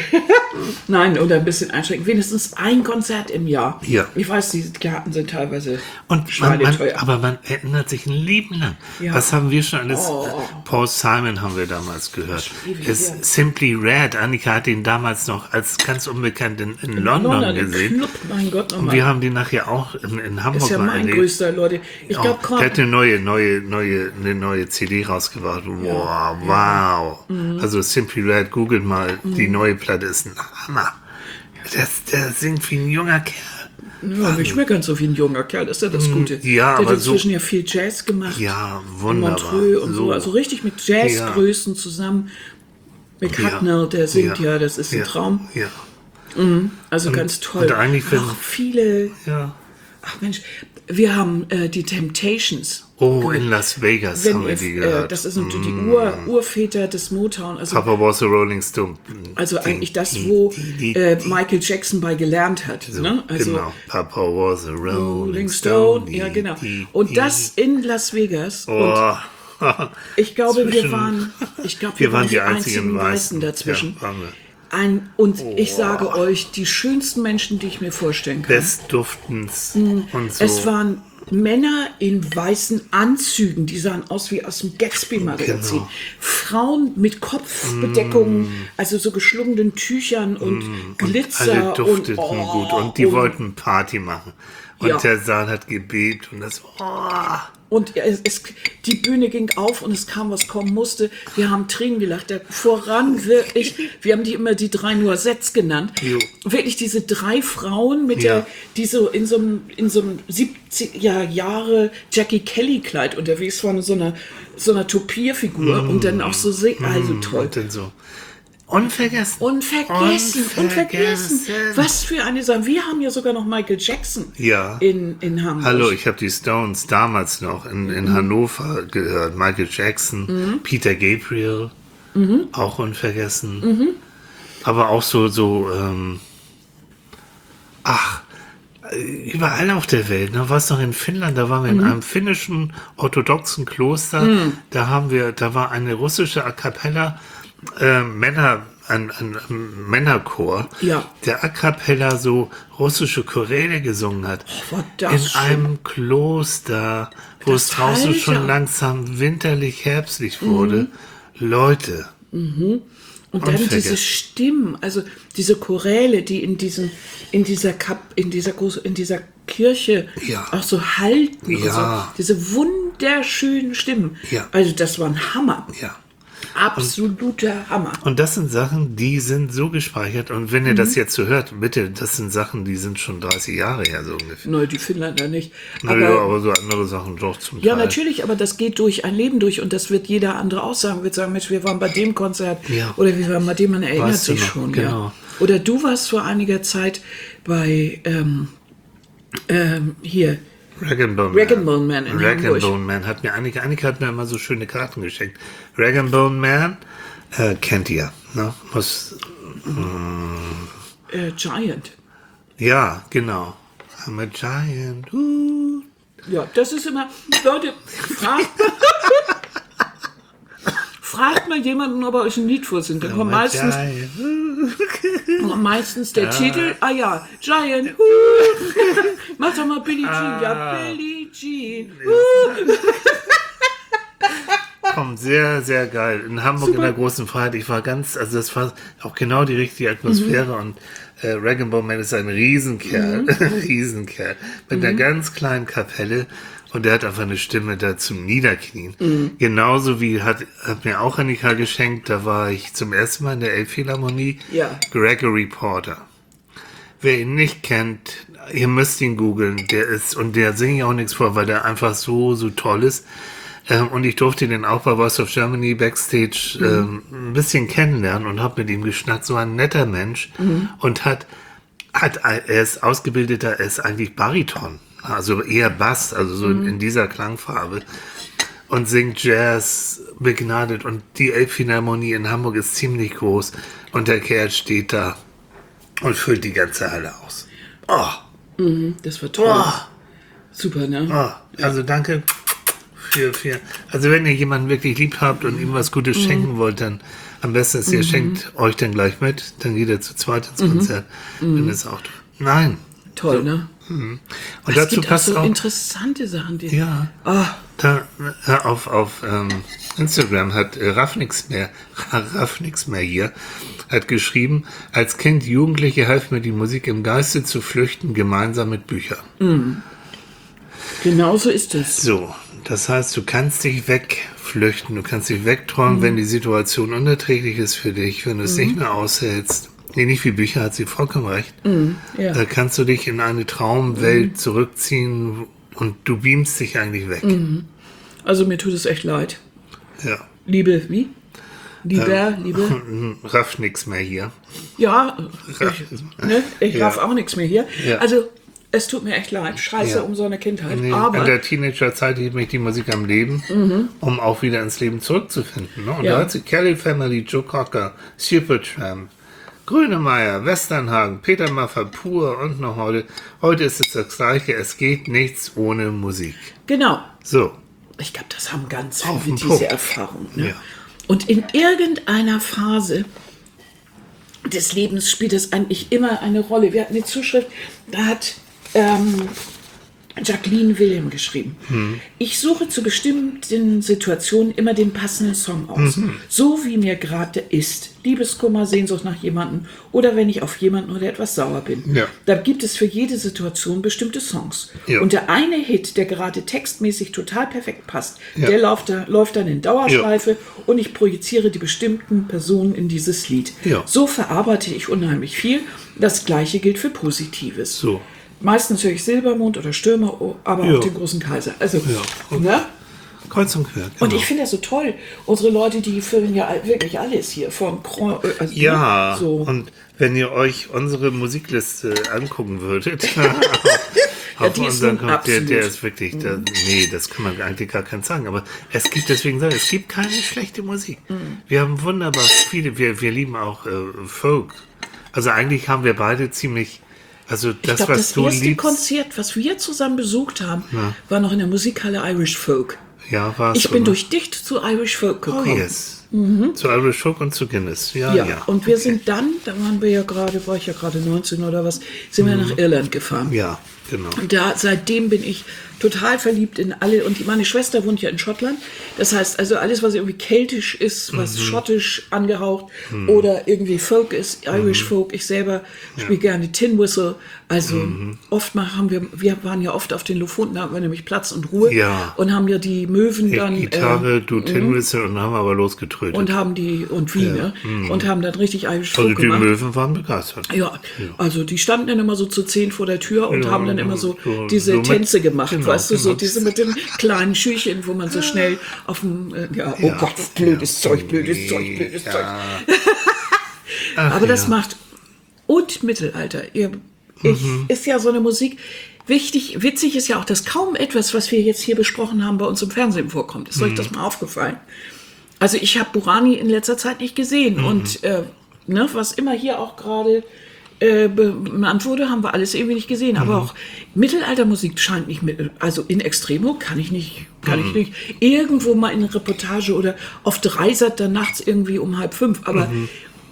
Nein, oder ein bisschen einschränken. Wenigstens ein Konzert im Jahr. Ja. Ich weiß, die Karten sind teilweise und man, man, aber man erinnert sich ein Leben lang. Ja. Was haben wir schon alles? Oh. Paul Simon haben wir damals gehört. Es ja. Simply Red. Annika hat ihn damals noch als ganz unbekannt in, in, in London, London gesehen. Club, mein Gott, und wir haben den nachher auch in, in Hamburg ist ja mal mein erlebt. größter, Leute. Ich oh, glaube, der hat eine neue, neue, neue, eine neue C D rausgebracht. Wow, ja. wow. Mhm. Also Simply Red, googelt mal, mhm. die neue Platte ist ein Hammer. Das, der singt wie ein junger Kerl. Ja, ich schmecke ganz so wie ein junger Kerl, das ist ja das Gute. Ja, der aber hat inzwischen so, ja viel Jazz gemacht. Ja, wunderbar. Montreux und so. so, also richtig mit Jazzgrößen ja. zusammen. Mick Hucknall, der singt ja, ja das ist ein ja. Traum. Ja. Also und, ganz toll. Und eigentlich wenn, auch viele, ja. ach Mensch, wir haben äh, die Temptations. Oh, in Las Vegas Wenn haben wir ihr, die äh, gehört. das sind die Ur, Urväter des Motown. Also, Papa was a Rolling Stone. also Die- eigentlich das, die- wo die- die- äh, Michael Jackson bei gelernt hat. so, Ne? Also genau. Papa was a Rolling, Rolling Stone. Stone, ja die- genau. die- Und die- das in Las Vegas. Und Oh. ich glaube, wir Zwischen- waren, ich glaube, wir waren die einzigen Weißen dazwischen. Ja, waren wir. Ein, und ich sage euch, die schönsten Menschen, die ich mir vorstellen kann. Bestduftens und so. Es waren Männer in weißen Anzügen, die sahen aus wie aus dem Gatsby-Magazin. Genau. Frauen mit Kopfbedeckungen, also so geschlungenen Tüchern und Glitzer. Alle dufteten und, oh, gut und die und, wollten Party machen. Und Ja. der Saal hat gebebt und das oh. Und es, es, die Bühne ging auf und es kam, was kommen musste. Wir haben Tränen gelacht. Da voran wirklich, wir haben die immer die drei Noisettes genannt. Jo. Wirklich diese drei Frauen mit Ja. der, die so in so einem, in so einem siebziger Jahre Jackie Kelly Kleid unterwegs waren, so einer, so einer Topierfigur und dann auch so, se- also toll. Und dann so. Unvergessen. Unvergessen, unvergessen. Unvergessen. Was für eine Sache. Wir haben ja sogar noch Michael Jackson Ja. in, in Hamburg. Hallo, ich habe die Stones damals noch in, in Hannover gehört. Michael Jackson, Peter Gabriel, auch unvergessen. Aber auch so, so, ähm, ach, überall auf der Welt. Ne? Warst noch in Finnland, da waren wir in einem finnischen orthodoxen Kloster. Da haben wir, da war eine russische A cappella äh, Männer, ein, ein, ein Männerchor, Ja. der A cappella so russische Choräle gesungen hat. Oh, war das in schön. einem Kloster, wo Das es draußen Alter. schon langsam winterlich, herbstlich wurde. Leute. Und dann Unvergessen. diese Stimmen, also diese Choräle, die in diesem, in dieser Kap, in dieser groß, in dieser Kirche Ja. auch so halten. und Ja. so. Diese wunderschönen Stimmen. Ja. Also das war ein Hammer. Ja. Absoluter Hammer. Und das sind Sachen, die sind so gespeichert. Und wenn ihr das jetzt so hört, bitte, das sind Sachen, die sind schon dreißig Jahre her so ungefähr. Nein, die Finnländer nicht. Naja, Aber, aber so andere Sachen doch zum ja, Teil. natürlich, aber das geht durch ein Leben durch und das wird jeder andere auch sagen. Wird sagen, Mensch, wir waren bei dem Konzert Ja. oder wir waren bei dem, man erinnert Weißt du sich noch, schon. genau. Ja. Oder du warst vor einiger Zeit bei ähm, ähm, hier. Rag and Bone Rag and Bone Man in Rag Hamburg. and Bone Man hat mir, Annika, Annika hat mir immer so schöne Karten geschenkt. Rag and Bone Man, äh, kennt ihr, ne? Muss, Äh, Giant. ja, genau. I'm a giant. Uh. Ja, das ist immer, Leute, fragt, fragt mal jemanden, ob er euch ein Lied vorsingt. Dann kommt I'm a meistens, giant. kommt meistens der Titel, ah ja, Giant. Mach doch mal Billie Jean. Ja, Billie Jean. Kommt sehr, sehr geil. In Hamburg in der großen Freiheit. Ich war ganz, also das war auch genau die richtige Atmosphäre und äh, Rag and Bone Man ist ein Riesenkerl, Riesenkerl, mit einer ganz kleinen Kapelle und der hat einfach eine Stimme da zum Niederknien. Genauso wie hat, hat mir auch Annika geschenkt, da war ich zum ersten Mal in der Elbphilharmonie, Ja. Gregory Porter. Wer ihn nicht kennt, ihr müsst ihn googeln, der ist, und der singe ich auch nichts vor, weil der einfach so, so toll ist. Ähm, und ich durfte den auch bei Voice of Germany Backstage ähm, ein bisschen kennenlernen und habe mit ihm geschnackt. So ein netter Mensch und hat, hat, er ist ausgebildeter, er ist eigentlich Bariton, also eher Bass, also so in, in dieser Klangfarbe und singt Jazz begnadet und die Elbphilharmonie in Hamburg ist ziemlich groß und der Kerl steht da und füllt die ganze Halle aus. Oh, Das war toll. oh, Super, ne? oh. Also danke. Für, für. Also wenn ihr jemanden wirklich lieb habt und ihm was Gutes schenken wollt, dann am besten ist, ihr schenkt euch dann gleich mit, dann geht er zu zweit ins Konzert. Dann ist auch toll. Nein. Toll, ne? Und Es dazu gibt auch passt so auch, interessante Sachen, die. ja, Ah, da, äh, auf, auf ähm, Instagram hat äh, Raff nix mehr, Raff nix mehr hier, hat geschrieben, als Kind, Jugendliche half mir die Musik im Geiste zu flüchten, gemeinsam mit Büchern. genau so ist es. So, das heißt, du kannst dich wegflüchten, du kannst dich wegträumen, wenn die Situation unerträglich ist für dich, wenn du es nicht mehr aushältst. Nee, nicht wie Bücher, hat sie vollkommen recht. Ja. Da kannst du dich in eine Traumwelt zurückziehen und du beamst dich eigentlich weg. Also mir tut es echt leid. Ja. Liebe, wie? Lieber, Liebe. Raff nix mehr hier. Ja, ich, ne, ich Ja. raff auch nichts mehr hier. Ja. Also, es tut mir echt leid. Scheiße Ja. um so eine Kindheit. Nee, aber in der Teenagerzeit hielt mich die Musik am Leben, um auch wieder ins Leben zurückzufinden. Ne? Und Ja. da hat sie Kelly Family, Joe Cocker, Supertramp, Grönemeyer, Westernhagen, Peter Maffay, Pur und noch heute. Heute ist es das Gleiche. Es geht nichts ohne Musik. genau. So. Ich glaube, das haben ganz Auf viele den diese Punkt. Erfahrung. Ne? Ja. Und in irgendeiner Phase des Lebens spielt es eigentlich immer eine Rolle. Wir hatten eine Zuschrift, da hat ähm, Jacqueline Wilhelm geschrieben. Ich suche zu bestimmten Situationen immer den passenden Song aus. So wie mir gerade ist. Liebeskummer, Sehnsucht nach jemandem oder wenn ich auf jemanden oder etwas sauer bin. Ja. Da gibt es für jede Situation bestimmte Songs. Ja. Und der eine Hit, der gerade textmäßig total perfekt passt, Ja. der läuft, da, läuft dann in Dauerschleife und ich projiziere die bestimmten Personen in dieses Lied. Ja. So verarbeite ich unheimlich viel. Das Gleiche gilt für Positives. So. Meistens höre ich Silbermond oder Stürmer, aber Ja. auch den großen Kaiser. Also, Ja. ne? Kreuz und quer. Und genau. ich finde das so toll. Unsere Leute, die füllen ja wirklich alles hier. Von Cron, also, Ja, ne? So. und wenn ihr euch unsere Musikliste angucken würdet, auf die ist unseren nun Kopf, der, der absolut. ist wirklich, der, nee, das kann man eigentlich gar keinen sagen, aber es gibt, deswegen sage ich, es gibt keine schlechte Musik. Wir haben wunderbar viele, wir, wir lieben auch äh, Folk. Also eigentlich haben wir beide ziemlich, also Ich das, glaube, was das du erste liebst, Konzert, was wir zusammen besucht haben, war noch in der Musikhalle Irish Folk. ja, war es Ich bin immer. durch dich zu Irish Folk Oh gekommen. yes. Zu Irish Folk und zu Guinness, ja, Ja, ja. und wir Okay. sind dann, da waren wir ja gerade, war ich ja gerade neunzehn oder was, sind wir nach Irland gefahren. Ja, genau. Und da, seitdem bin ich total verliebt in alle. Und die, meine Schwester wohnt ja in Schottland. Das heißt, also alles, was irgendwie keltisch ist, was Mhm. schottisch angehaucht oder irgendwie Folk ist, Irish Folk. Ich selber spiele gerne Tin Whistle. Also Mhm. oft mal haben wir, wir waren ja oft auf den Lofoten, da hatten wir nämlich Platz und Ruhe. Ja. Und haben ja die Möwen dann... Gitarre, äh, du Tin Whistle und haben aber losgetrötet. und haben die, und Wiener, und haben dann richtig Irish also Folk die gemacht. Möwen waren begeistert. Ja, also die standen dann immer so zu zehn vor der Tür und Ja, haben dann immer so so- diese so mit- Tänze gemacht, genau, weißt du, so genau. diese mit den kleinen Schüchchen, wo man so schnell auf dem, äh, ja, oh Ja. Gott, blödes Zeug, blödes Nee, Zeug, blödes ja. Zeug. Ach, Aber das ja. macht, und Mittelalter, ihr, ich, Mhm. ist ja so eine Musik, wichtig, witzig ist ja auch, dass kaum etwas, was wir jetzt hier besprochen haben, bei uns im Fernsehen vorkommt. Ist euch Mhm. das mal aufgefallen? Also ich habe Burani in letzter Zeit nicht gesehen Mhm. und äh, ne, was immer hier auch gerade äh, benannt wurde, haben wir alles irgendwie nicht gesehen. Aber Mhm. auch Mittelaltermusik scheint nicht mit, also in Extremo kann ich nicht, kann Mhm. ich nicht. Irgendwo mal in eine Reportage oder auf Dreisat dann nachts irgendwie um halb fünf. Aber Mhm.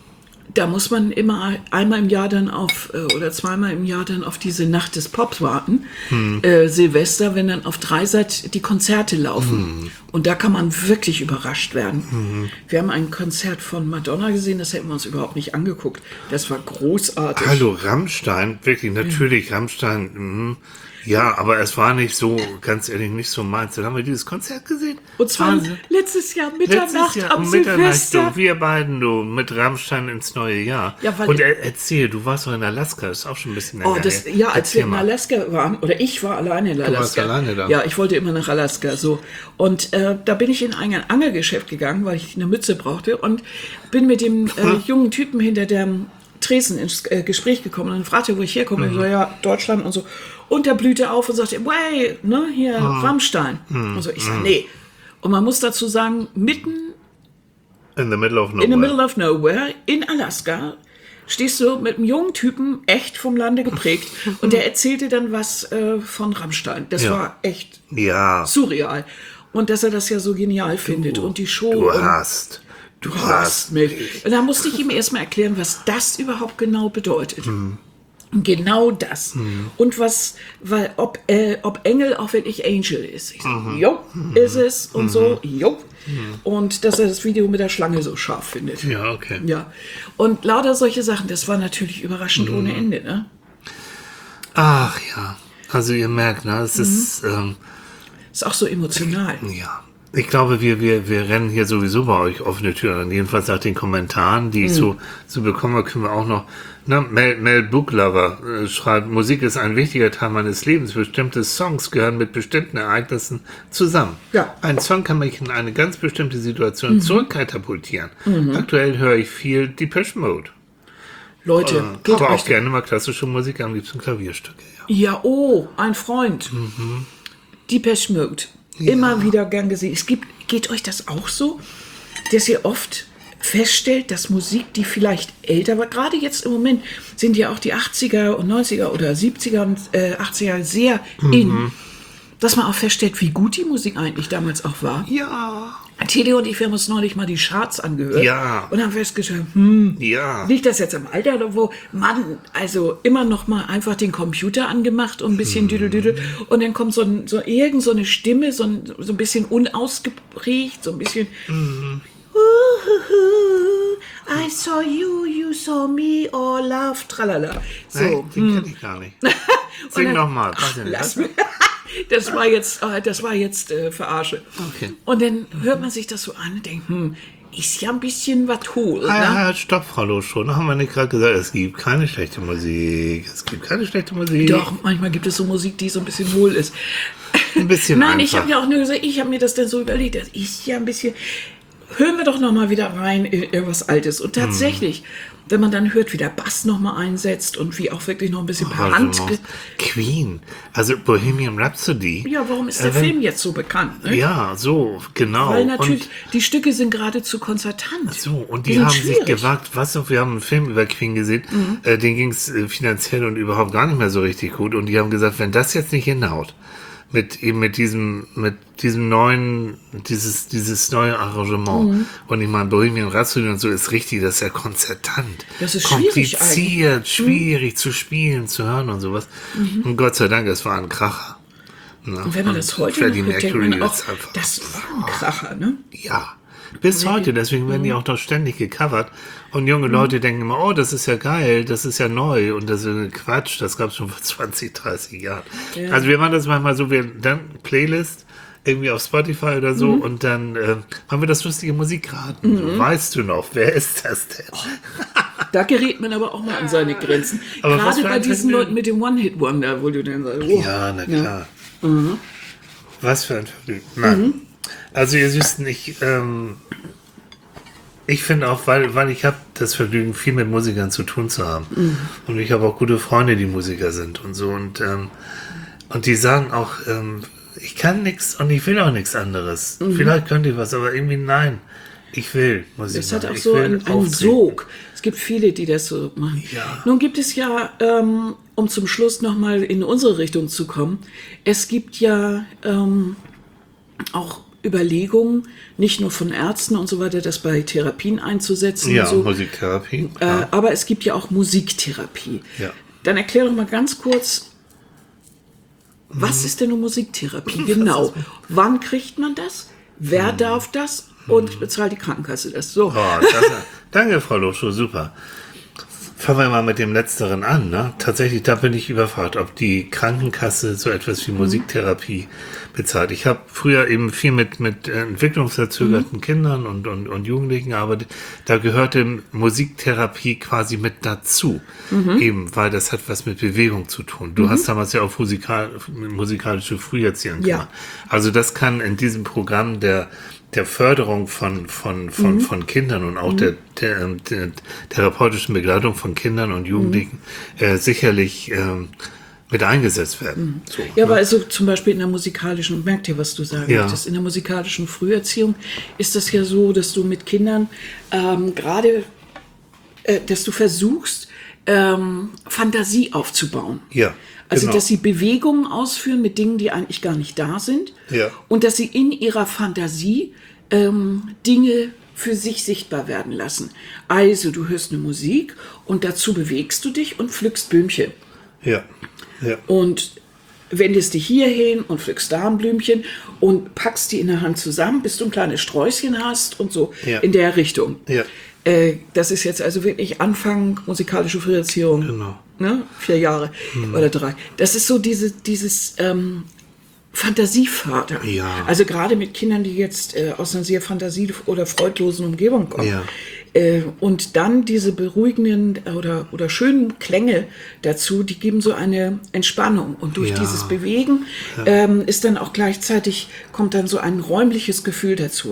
da muss man immer einmal im Jahr dann auf, äh, oder zweimal im Jahr dann auf diese Nacht des Pops warten. Hm. Äh, Silvester, wenn dann auf Dreisat die Konzerte laufen. Hm. Und da kann man wirklich überrascht werden. Wir haben ein Konzert von Madonna gesehen, das hätten wir uns überhaupt nicht angeguckt. Das war großartig. Hallo, Rammstein, wirklich, natürlich, Rammstein, mhm. Ja, aber es war nicht so, ganz ehrlich, nicht so meins. Dann haben wir dieses Konzert gesehen. Und zwar Wahnsinn. letztes Jahr Mitternacht Letztes Jahr am um Mitternacht, Silvester. du, wir beiden, du, mit Rammstein ins neue Jahr. Ja, weil- Und er, erzähl, du warst doch in Alaska, das ist auch schon ein bisschen länger Oh, das, her. ja, als Erzähl wir in mal. Alaska waren, oder ich war alleine in Alaska. warst alleine da. Ja, ich wollte immer nach Alaska, so. Und äh, da bin ich in ein Angelgeschäft gegangen, weil ich eine Mütze brauchte und bin mit dem äh, jungen Typen hinter dem Tresen ins äh, Gespräch gekommen und dann fragte er, wo ich herkomme. Ich so, ja, Deutschland und so. Und da blühte er auf und sagte, wey, ne, hier, Rammstein. Und so, ich sag, nee. Und man muss dazu sagen, mitten In the middle of nowhere. in the middle of nowhere, in Alaska, stehst du mit einem jungen Typen, echt vom Lande geprägt. Und der erzählte dann was äh, von Rammstein. Das Ja. war echt Ja, surreal. Und dass er das ja so genial findet. Und die Show. du und hast. du hast mich. Und da musste ich ihm erstmal erklären, was das überhaupt genau bedeutet. Und genau das. Und was, weil, ob, äh, ob Engel auch wirklich Angel ist. Ich sag, jo, ist es. Und so, jo. Und dass er das Video mit der Schlange so scharf findet. Ja, okay. Ja, und lauter solche Sachen, das war natürlich überraschend ohne Ende, ne? Ach ja, also ihr merkt, ne, es ist, Mhm. ähm, Ist auch so emotional. ja. Ich glaube, wir, wir, wir rennen hier sowieso bei euch offene Türen an. Jedenfalls nach den Kommentaren, die ich so, so bekomme, können wir auch noch. Na, Mel, Mel Booklover äh, schreibt, Musik ist ein wichtiger Teil meines Lebens. Bestimmte Songs gehören mit bestimmten Ereignissen zusammen. Ja. Ein Song kann mich in eine ganz bestimmte Situation mhm. zurückkatapultieren. Mhm. Aktuell höre ich viel Depeche Mode. Leute, äh, geht aber euch auch gerne mal klassische Musik, am liebsten Klavierstücke. Ja, ja oh, ein Freund. Mhm. Depeche Mode. Ja. Immer wieder gern gesehen. Es gibt, geht euch das auch so, dass ihr oft feststellt, dass Musik, die vielleicht älter war, gerade jetzt im Moment sind ja auch die achtziger und neunziger oder siebziger und äh, achtziger sehr mhm. in, dass man auch feststellt, wie gut die Musik eigentlich damals auch war. Ja. Tilly und ich, wir haben uns neulich mal die Charts angehört ja. und haben festgestellt, hm, ja. liegt das jetzt am Alter oder wo? Mann, also immer noch mal einfach den Computer angemacht und ein bisschen hm. düdel-düdel und dann kommt so, ein, so irgend so eine Stimme, so ein, so ein bisschen unausgeprägt, so ein bisschen hm. I saw you, you saw me, oh love, tralala. So. Nein, den kenne ich gar nicht. Sing nochmal. Das war jetzt, das war jetzt äh, Verarsche. Okay. Und dann hört man sich das so an und denkt, hm, ist ja ein bisschen was hohl. Ah, ne? ja, stopp, Frau Loschon. Haben wir nicht gerade gesagt, es gibt keine schlechte Musik. Es gibt keine schlechte Musik. Doch, manchmal gibt es so Musik, die so ein bisschen hohl ist. Ein bisschen Nein, einfach. ich habe ja auch nur gesagt, ich habe mir das dann so überlegt, das ist ja ein bisschen... Hören wir doch noch mal wieder rein in irgendwas Altes. Und tatsächlich, hm. wenn man dann hört, wie der Bass noch mal einsetzt und wie auch wirklich noch ein bisschen per Hand... Also Queen, also Bohemian Rhapsody. Ja, warum ist der äh, wenn, Film jetzt so bekannt? Ne? Ja, so, genau. Weil natürlich, und, die Stücke sind geradezu konzertant. So, und die, die haben schwierig. sich gewagt, was noch, wir haben einen Film über Queen gesehen, mhm. äh, den ging es äh, finanziell und überhaupt gar nicht mehr so richtig gut. Und die haben gesagt, wenn das jetzt nicht hinhaut, mit eben mit diesem mit diesem neuen dieses dieses neue Arrangement mhm. und ich meine Bohemian Rhapsody und so ist richtig, das ist ja konzertant, das ist kompliziert, schwierig mhm. zu spielen, zu hören und sowas mhm. und Gott sei Dank, es war ein Kracher. Ne? Und wenn man und das heute Freddie noch hört, denkt man auch, einfach, das war ein Kracher, ne? Ja. Bis nee. heute, deswegen werden die auch noch ständig gecovert. Und junge mhm. Leute denken immer, oh, das ist ja geil, das ist ja neu. Und das ist Quatsch, das gab es schon vor zwanzig, dreißig Jahren. Ja. Also wir machen das manchmal so, wir dann Playlist irgendwie auf Spotify oder so mhm. und dann äh, haben wir das lustige Musikraten. Mhm. So, weißt du noch, wer ist das denn? Oh. Da gerät man aber auch mal an seine Grenzen. Aber gerade bei diesen Leuten mit dem One-Hit-Wonder, wo du dann sagst, oh. Ja, na klar. Ja. Mhm. Was für ein Vergnügen. Nein. Mhm. Also ihr Süßen, ich, ähm, ich finde auch, weil, weil ich habe das Vergnügen, viel mit Musikern zu tun zu haben. Mhm. Und ich habe auch gute Freunde, die Musiker sind und so. Und, ähm, und die sagen auch, ähm, ich kann nichts und ich will auch nichts anderes. Mhm. Vielleicht könnte ich was, aber irgendwie nein. Ich will Musik Das hat machen. auch Ich so will einen, einen Sog. Es gibt viele, die das so machen. Ja. Nun gibt es ja, ähm, um zum Schluss nochmal in unsere Richtung zu kommen, es gibt ja ähm, auch Überlegungen, nicht nur von Ärzten und so weiter, das bei Therapien einzusetzen. Ja, und so. Musiktherapie. Äh, aber es gibt ja auch Musiktherapie. Ja. Dann erklär doch mal ganz kurz, was ist denn eine Musiktherapie? Genau. Wann kriegt man das? Wer hm. darf das? Und bezahlt die Krankenkasse das? So. Oh, das, danke, Frau Loschow, super. Fangen wir mal mit dem Letzteren an. Ne? Tatsächlich, da bin ich überfragt, ob die Krankenkasse so etwas wie Musiktherapie bezahlt. Ich habe früher eben viel mit, mit entwicklungsverzögerten mhm. Kindern und, und, und Jugendlichen gearbeitet. Da gehörte Musiktherapie quasi mit dazu. Mhm. Eben, weil das hat was mit Bewegung zu tun. Du mhm. hast damals ja auch musikal, musikalische Früherziehung gemacht. Ja. Also das kann in diesem Programm der der Förderung von, von, von, mhm. von Kindern und auch mhm. der, der, der therapeutischen Begleitung von Kindern und Jugendlichen mhm. äh, sicherlich ähm, mit eingesetzt werden. Mhm. So, ja, ne? aber also zum Beispiel in der musikalischen, merkt ihr, was du sagen ja. möchtest, in der musikalischen Früherziehung ist das ja so, dass du mit Kindern ähm, gerade, äh, dass du versuchst, ähm, Fantasie aufzubauen. Ja. Also, genau. dass sie Bewegungen ausführen mit Dingen, die eigentlich gar nicht da sind. Ja. Und dass sie in ihrer Fantasie ähm, Dinge für sich sichtbar werden lassen. Also, du hörst eine Musik und dazu bewegst du dich und pflückst Blümchen. Ja. Ja. Und wendest dich hier hin und pflückst da ein Blümchen und packst die in der Hand zusammen, bis du ein kleines Sträußchen hast und so ja. in der Richtung. Ja. Äh, das ist jetzt also wirklich Anfang musikalische Früherziehung. Genau. Ne? Vier Jahre hm. oder drei. Das ist so diese, dieses ähm, Fantasieförder. Ja. Also gerade mit Kindern, die jetzt äh, aus einer sehr fantasie- oder freudlosen Umgebung kommen. Ja. Äh, und dann diese beruhigenden oder, oder schönen Klänge dazu, die geben so eine Entspannung. Und durch Ja. dieses Bewegen ähm, ist dann auch gleichzeitig, kommt dann so ein räumliches Gefühl dazu.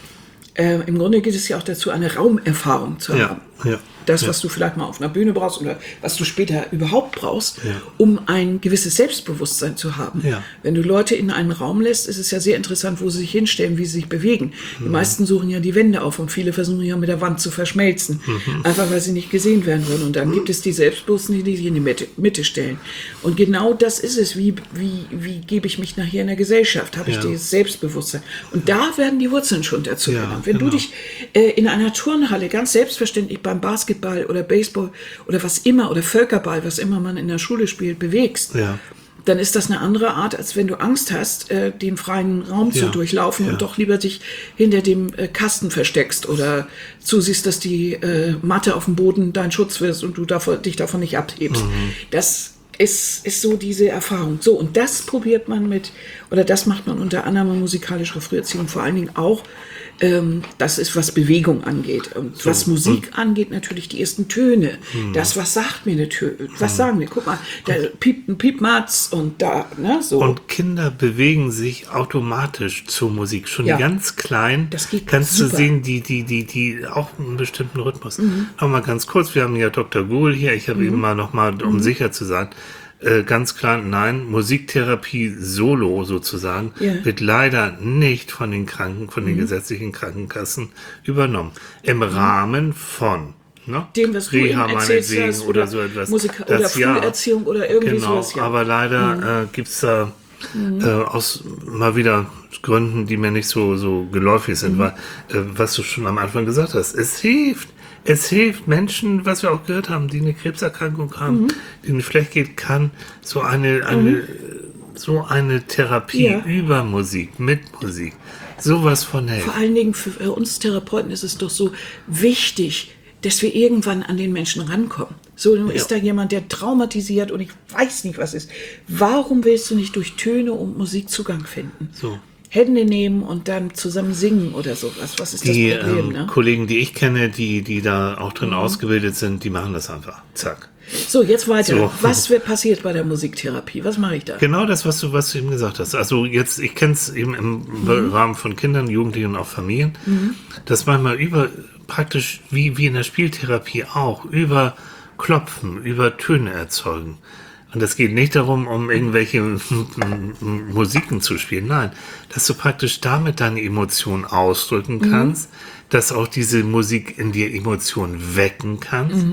Äh, Im Grunde geht es ja auch dazu, eine Raumerfahrung zu Ja, haben. ja, Das, ja. was du vielleicht mal auf einer Bühne brauchst oder was du später überhaupt brauchst, Ja. um ein gewisses Selbstbewusstsein zu haben. Ja. Wenn du Leute in einen Raum lässt, ist es ja sehr interessant, wo sie sich hinstellen, wie sie sich bewegen. Die meisten suchen ja die Wände auf und viele versuchen ja mit der Wand zu verschmelzen, einfach weil sie nicht gesehen werden wollen. Und dann gibt es die Selbstbewussten, die sich in die Mitte, Mitte stellen. Und genau das ist es. Wie, wie, wie gebe ich mich nachher in der Gesellschaft? Habe ich Ja. dieses Selbstbewusstsein? Und da werden die Wurzeln schon dazu Ja, genannt. Wenn genau. du dich äh, in einer Turnhalle ganz selbstverständlich beim Basketball oder Baseball oder was immer oder Völkerball, was immer man in der Schule spielt, bewegst, Ja. dann ist das eine andere Art, als wenn du Angst hast, äh, den freien Raum zu Ja, durchlaufen ja. und doch lieber dich hinter dem äh, Kasten versteckst oder zusiehst, dass die äh, Matte auf dem Boden dein Schutz wird und du davon, dich davon nicht abhebst. Mhm. Das ist, ist so diese Erfahrung. So, und das probiert man mit, oder das macht man unter anderem mit musikalischer Früherziehung vor allen Dingen auch. Ähm, das ist, was Bewegung angeht. Und was Musik angeht, natürlich die ersten Töne. Das, was sagt mir eine Töne? Was sagen wir? Guck mal, da piept ein Piepmatz und da, ne, so. Und Kinder bewegen sich automatisch zur Musik. Schon Ja. ganz klein Das geht kannst super. du sehen, die, die, die, die auch einen bestimmten Rhythmus. Noch mal ganz kurz, wir haben ja Doktor Gohl hier. Ich habe eben mal noch mal, um sicher zu sein, äh, ganz klar, nein, Musiktherapie solo sozusagen Ja. wird leider nicht von den Kranken, von den gesetzlichen Krankenkassen übernommen. Im Rahmen von ne? Dem, was du eben Reha erzählst meinetwegen hast, oder, oder so etwas. Musik- Das oder ja. Früherziehung oder irgendwie genau, sowas, ja. aber leider äh, gibt's da äh, aus mal wieder Gründen, die mir nicht so, so geläufig sind, weil, äh, was du schon am Anfang gesagt hast, es hilft. Es hilft Menschen, was wir auch gehört haben, die eine Krebserkrankung haben, denen es schlecht geht, kann so eine, eine, so eine Therapie Ja. über Musik, mit Musik, sowas von helfen. Vor allen Dingen für uns Therapeuten ist es doch so wichtig, dass wir irgendwann an den Menschen rankommen. So, nun ist da jemand, der traumatisiert und ich weiß nicht, was ist. Warum willst du nicht durch Töne und Musik Zugang finden? So. Hände nehmen und dann zusammen singen oder sowas. Was ist Die das Problem? ähm, Ne? Kollegen, die ich kenne, die, die da auch drin ausgebildet sind, die machen das einfach. Zack. So, jetzt weiter. So. Was wird passiert bei der Musiktherapie? Was mache ich da? Genau das, was du, was du eben gesagt hast. Also jetzt, ich kenne es eben im Rahmen von Kindern, Jugendlichen und auch Familien, dass manchmal über, praktisch wie, wie in der Spieltherapie auch, über Klopfen, über Töne erzeugen. Und es geht nicht darum, um irgendwelche Musiken zu spielen. Nein, dass du praktisch damit deine Emotionen ausdrücken kannst, dass auch diese Musik in dir Emotionen wecken kannst.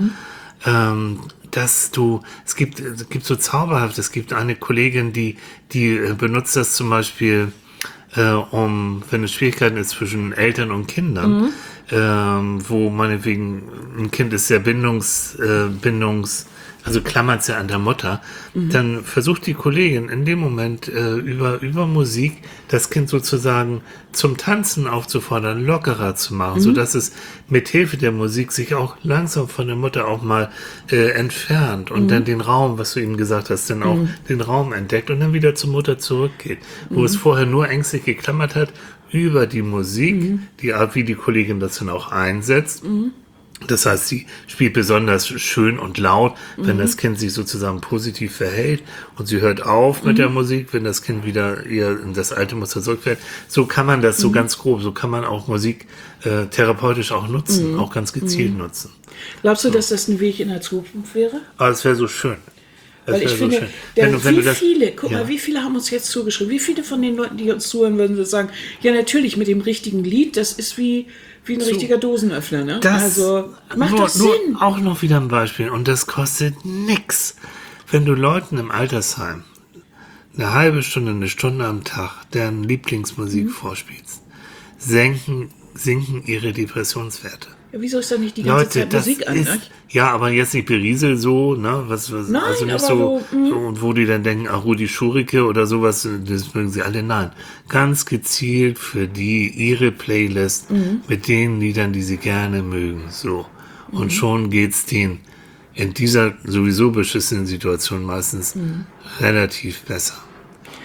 Ähm, dass du, es gibt, es gibt so zauberhaft, es gibt eine Kollegin, die, die äh, benutzt das zum Beispiel, äh, um, wenn es Schwierigkeiten ist zwischen Eltern und Kindern, ähm, wo meinetwegen ein Kind ist sehr bindungs, äh, bindungs, also klammert sie an der Mutter, dann versucht die Kollegin in dem Moment äh, über, über Musik das Kind sozusagen zum Tanzen aufzufordern, lockerer zu machen, so dass es mit Hilfe der Musik sich auch langsam von der Mutter auch mal äh, entfernt und dann den Raum, was du eben gesagt hast, dann auch den Raum entdeckt und dann wieder zur Mutter zurückgeht, wo es vorher nur ängstlich geklammert hat, über die Musik, die Art, wie die Kollegin das dann auch einsetzt. Das heißt, sie spielt besonders schön und laut, wenn das Kind sich sozusagen positiv verhält und sie hört auf mit der Musik, wenn das Kind wieder eher in das alte Muster zurückfällt. So kann man das so ganz grob, so kann man auch Musik äh, therapeutisch auch nutzen, auch ganz gezielt nutzen. Glaubst du, dass das ein Weg in der Zukunft wäre? Aber es wäre so schön. Es Weil ich wär finde, so schön. der, Wenn du- wenn wie du das- viele, guck Ja. mal, wie viele haben uns jetzt zugeschrieben? Wie viele von den Leuten, die uns zuhören, würden so sagen, ja natürlich, mit dem richtigen Lied, das ist wie, wie ein richtiger Dosenöffner, ne? Das also, macht nur, doch Sinn. Nur auch noch wieder ein Beispiel. Und das kostet nix. Wenn du Leuten im Altersheim eine halbe Stunde, eine Stunde am Tag deren Lieblingsmusik Mhm. vorspielst, senken, sinken ihre Depressionswerte. Ja, wieso ist da nicht die ganze Leute, Zeit das Musik an, ist, ne? ja, aber jetzt nicht Beriesel so, ne, was, was, Nein, also nicht aber so, so, mm. so, und wo die dann denken, ach, Rudi Schurike oder sowas, das mögen sie alle, nein. Ganz gezielt für die, ihre Playlist Mhm. mit den Liedern, die sie gerne mögen, so. Und Mhm. schon geht's denen in dieser sowieso beschissenen Situation meistens Mhm. relativ besser.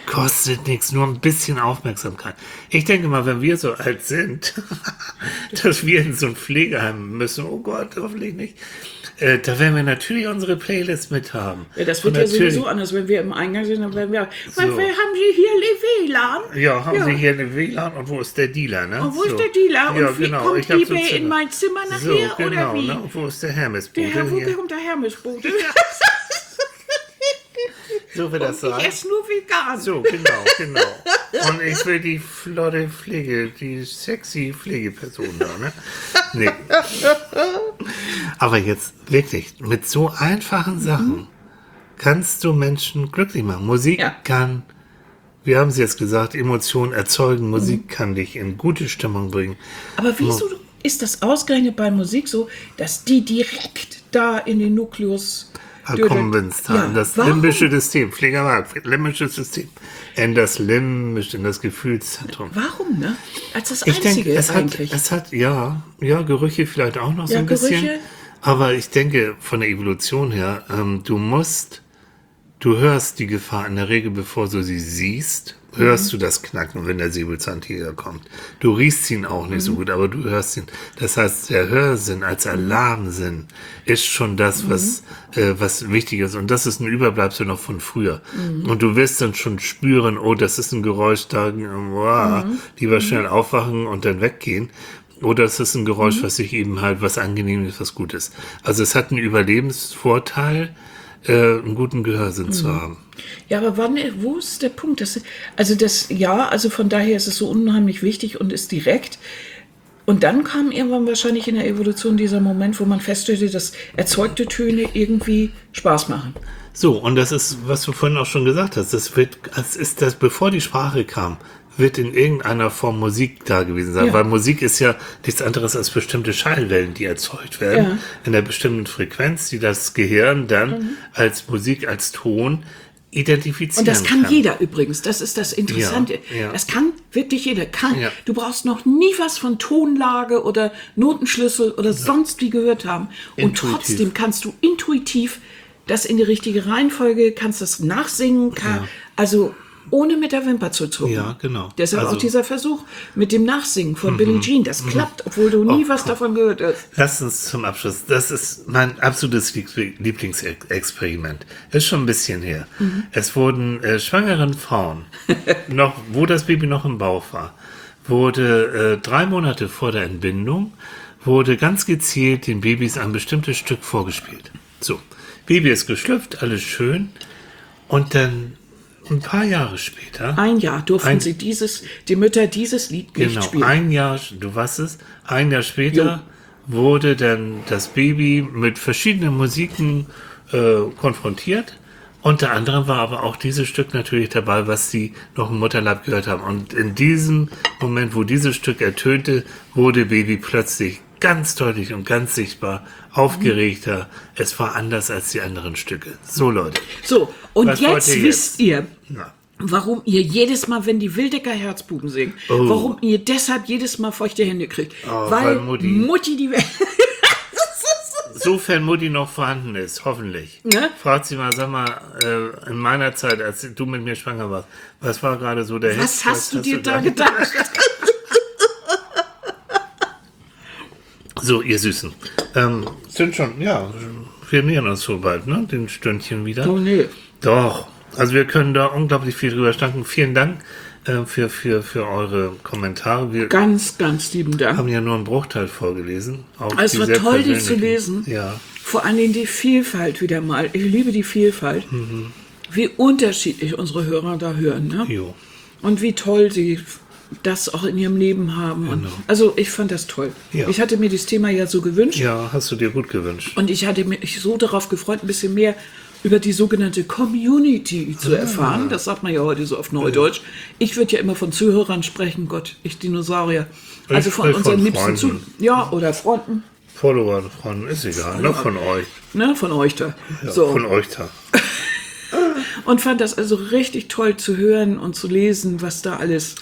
kostet nichts, nur ein bisschen Aufmerksamkeit. Ich denke mal, wenn wir so alt sind, dass wir in so ein Pflegeheim müssen, oh Gott, hoffentlich nicht, äh, da werden wir natürlich unsere Playlist mit haben. Ja, das wird Und ja natürlich- sowieso anders, wenn wir im Eingang sind, dann werden wir, So. weil wir haben Sie hier W L A N? Ja, haben Ja. Sie hier eine W L A N und wo ist der Dealer, ne? Und wo ist der Dealer? Und ja, wie genau. kommt ich hab so ein eBay in Zimmer. mein Zimmer nachher, so, oder genau, wie? Ne? Und wo ist der Hermesbote? Der Herr, wo hier? kommt der Hermesbote? So wird das Ich sein. esse nur vegan. So, genau, genau. Und ich will die flotte Pflege, die sexy Pflegeperson da, ne? Nee. Aber jetzt wirklich, mit so einfachen Sachen kannst du Menschen glücklich machen. Musik Ja. kann, wir haben es jetzt gesagt, Emotionen erzeugen. Musik kann dich in gute Stimmung bringen. Aber wieso ist das ausgerechnet bei Musik so, dass die direkt da in den Nukleus Akkumbens, Ja, das warum? limbische System, Pflegermarkt, limbisches System, in das limbisch, in das Gefühlszentrum. Warum, ne? Als das Ich Einzige denke, es hat, eigentlich. es hat, ja, ja, Gerüche vielleicht auch noch so Ja, ein bisschen. Gerüche. Aber ich denke, von der Evolution her, ähm, du musst, du hörst die Gefahr in der Regel, bevor du sie siehst, hörst du das Knacken, wenn der Säbelzahntiger kommt. Du riechst ihn auch nicht so gut, aber du hörst ihn. Das heißt, der Hörsinn als Alarmsinn ist schon das, was, äh, was wichtig ist. Und das ist ein Überbleibsel noch von früher. Und du wirst dann schon spüren, oh, das ist ein Geräusch, da, wow, lieber schnell aufwachen und dann weggehen. Oder es ist ein Geräusch, was sich eben halt was Angenehmes, was Gutes. Also es hat einen Überlebensvorteil, äh, einen guten Gehörsinn zu haben. Ja, aber wann, wo ist der Punkt? Das, also das, ja, also von daher ist es so unheimlich wichtig und ist direkt. Und dann kam irgendwann wahrscheinlich in der Evolution dieser Moment, wo man feststellte, dass erzeugte Töne irgendwie Spaß machen. So, und das ist, was du vorhin auch schon gesagt hast, das wird, das ist das, bevor die Sprache kam, wird in irgendeiner Form Musik da gewesen sein, Ja. weil Musik ist ja nichts anderes als bestimmte Schallwellen, die erzeugt werden, Ja. in einer bestimmten Frequenz, die das Gehirn dann als Musik, als Ton identifizieren Und das kann, jeder übrigens, das ist das Interessante. Ja, ja. Das kann wirklich jeder. Kann, Ja. Du brauchst noch nie was von Tonlage oder Notenschlüssel oder sonst wie gehört haben. Und Intuitiv. trotzdem kannst du intuitiv das in die richtige Reihenfolge, kannst das nachsingen, kann, Ja. also ohne mit der Wimper zu zucken. Ja, genau. Deshalb Also- auch dieser Versuch mit dem Nachsingen von Billie Jean. Das klappt, obwohl du nie Oh, was davon gehört hast. Lass uns zum Abschluss. Das ist mein absolutes Lieblingsexperiment. Ist schon ein bisschen her. Es wurden äh, schwangeren Frauen, noch, wo das Baby noch im Bauch war, wurde äh, drei Monate vor der Entbindung, wurde ganz gezielt den Babys ein bestimmtes Stück vorgespielt. So, Baby ist geschlüpft, alles schön. Und dann ein paar Jahre später, Ein Jahr durften Ein- sie dieses, die Mütter dieses Lied nicht genau, spielen. ein Jahr, du weißt es, ein Jahr später wurde dann das Baby mit verschiedenen Musiken äh, konfrontiert. Unter anderem war aber auch dieses Stück natürlich dabei, was sie noch im Mutterleib gehört haben. Und in diesem Moment, wo dieses Stück ertönte, wurde Baby plötzlich ganz deutlich und ganz sichtbar aufgeregter. Es war anders als die anderen Stücke. So, Leute. So, und Was wollt jetzt ihr wisst jetzt? ihr, Na. warum ihr jedes Mal, wenn die Wildecker Herzbuben singen, Oh. warum ihr deshalb jedes Mal feuchte Hände kriegt. Oh, weil weil Mutti- Mutti die Sofern Mutti noch vorhanden ist, hoffentlich. Ne? Fragt sie mal, sag mal, äh, in meiner Zeit, als du mit mir schwanger warst, was war gerade so der Was Hit? hast du dir da gedacht? So, ihr Süßen. Ähm, sind schon, ja, wir nähern uns so bald, ne? Den Stündchen wieder. Oh nee. Doch. Also wir können da unglaublich viel drüber danken. Vielen Dank äh, für, für, für eure Kommentare. Wir Ganz, ganz lieben Dank. haben ja nur einen Bruchteil vorgelesen. Auch Es die war sehr toll, die zu persönlichen. lesen. Ja. Vor allen Dingen die Vielfalt wieder mal. Ich liebe die Vielfalt. Mhm. Wie unterschiedlich unsere Hörer da hören. Ne? Jo. Und wie toll sie das auch in ihrem Leben haben. Und also ich fand das toll. Ja. Ich hatte mir das Thema ja so gewünscht. Ja, hast du dir gut gewünscht. Und ich hatte mich so darauf gefreut, ein bisschen mehr über die sogenannte Community zu erfahren. Das sagt man ja heute so auf Neudeutsch. Ich würde ja immer von Zuhörern sprechen. Gott, ich Dinosaurier. Ich Also von spreche unseren von liebsten Zu... Freunden. Ja, oder Freunden. Follower, Freunden, ist egal, ne? Von euch. Ne, von euch da. Ja, so. Von euch da. Und fand das also richtig toll zu hören und zu lesen, was da alles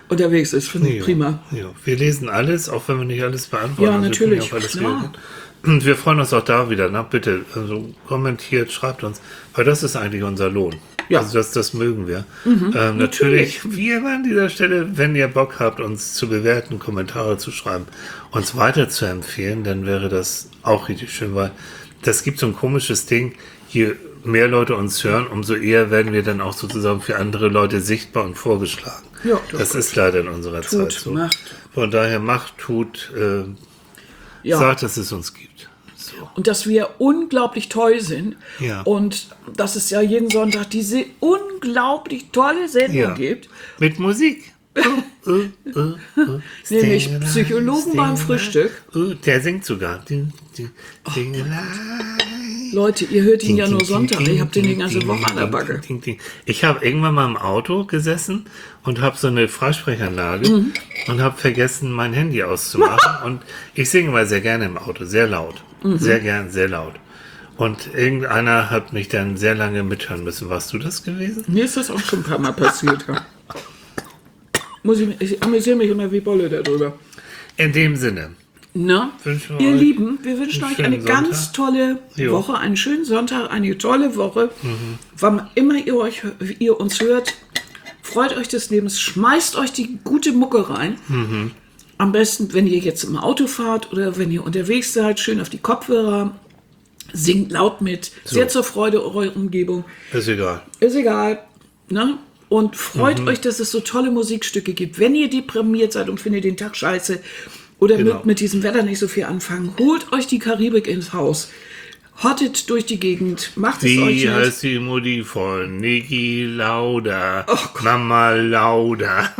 unterwegs ist. Finde ich Ja, prima. Ja, wir lesen alles, auch wenn wir nicht alles beantworten. Ja, Also wir natürlich, können ja auch alles klar. reagieren. Und wir freuen uns auch da wieder. Na, bitte, also kommentiert, schreibt uns, weil das ist eigentlich unser Lohn. Ja. Also das, das mögen wir. ähm, natürlich, wir an dieser Stelle, wenn ihr Bock habt, uns zu bewerten, Kommentare zu schreiben, uns weiter zu empfehlen, dann wäre das auch richtig schön, weil das gibt so ein komisches Ding, je mehr Leute uns hören, umso eher werden wir dann auch sozusagen für andere Leute sichtbar und vorgeschlagen. Ja, das ist leider in unserer Tut, Zeit so. macht. Von daher macht, tut, äh, Ja. sagt, dass es uns gibt. So. Und dass wir unglaublich toll sind. Ja. Und dass es ja jeden Sonntag diese unglaublich tolle Sendung Ja. gibt. Mit Musik. Uh, uh, uh, uh. Nämlich Sting Psychologen beim Sting Frühstück. Uh, der singt sogar. Ding, ding, ding, Leute, ihr hört ihn ding, ja nur ding, Sonntag. ding, Ich habe den die ding, ganze ding, Woche an der ding, Backe. ding, ding. Ich habe irgendwann mal im Auto gesessen und habe so eine Freisprechanlage Mhm. und habe vergessen, mein Handy auszumachen. Und ich singe mal sehr gerne im Auto, sehr laut. Mhm. Sehr gern, sehr laut. Und irgendeiner hat mich dann sehr lange mithören müssen. Warst du das gewesen? Mir ist das auch schon ein paar Mal passiert. Ja. Muss ich, ich amüsiere mich immer wie Bolle darüber. In dem Sinne. Na, Wünschen wir ihr euch Lieben, wir wünschen einen euch eine schönen ganz Sonntag. tolle Jo. Woche, einen schönen Sonntag, eine tolle Woche. Wann immer ihr, euch, ihr uns hört, freut euch des Lebens, schmeißt euch die gute Mucke rein. Am besten, wenn ihr jetzt im Auto fahrt oder wenn ihr unterwegs seid, schön auf die Kopfhörer, singt laut mit, sehr zur Freude eurer Umgebung. Ist egal. Ist egal. Ne? Und freut euch, dass es so tolle Musikstücke gibt. Wenn ihr deprimiert seid und findet den Tag scheiße oder Genau. mit, mit diesem Wetter nicht so viel anfangen, holt euch die Karibik ins Haus. Hottet durch die Gegend. Macht es euch Wie nicht. heißt die Mutti von Niki Lauda? Oh Gott. Mama Lauda.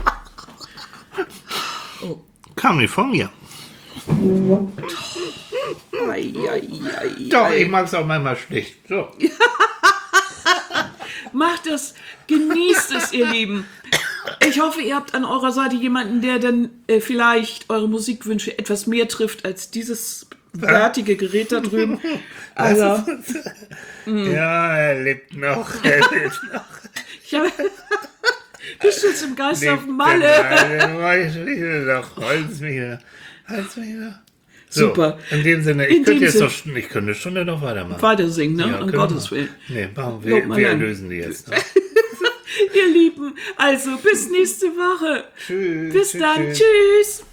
Oh. Kam nicht von mir. Ei, ei, ei, Doch, ei. ich mag es auch manchmal schlecht. So. Macht es, genießt es, ihr Lieben. Ich hoffe, ihr habt an eurer Seite jemanden, der dann äh, vielleicht eure Musikwünsche etwas mehr trifft als dieses bärtige Gerät da drüben. Also, Ja, er lebt noch. Er lebt noch. ich habe... Bist du jetzt im Geist auf Lebt Malle? der Ich will doch. Holz mich wieder. Holz mich wieder. So, Super. In dem Sinne, ich In könnte dem jetzt Sinn- noch, ich könnte eine Stunde noch weitermachen. Weiter singen, ne? Ja, um können Gottes wir. Willen. Nee, machen Lob wir. mal Wir an. erlösen die jetzt. Ne? Ihr Lieben, also bis nächste Woche. Tschüss. Bis tschüss, dann. tschüss. Tschüss.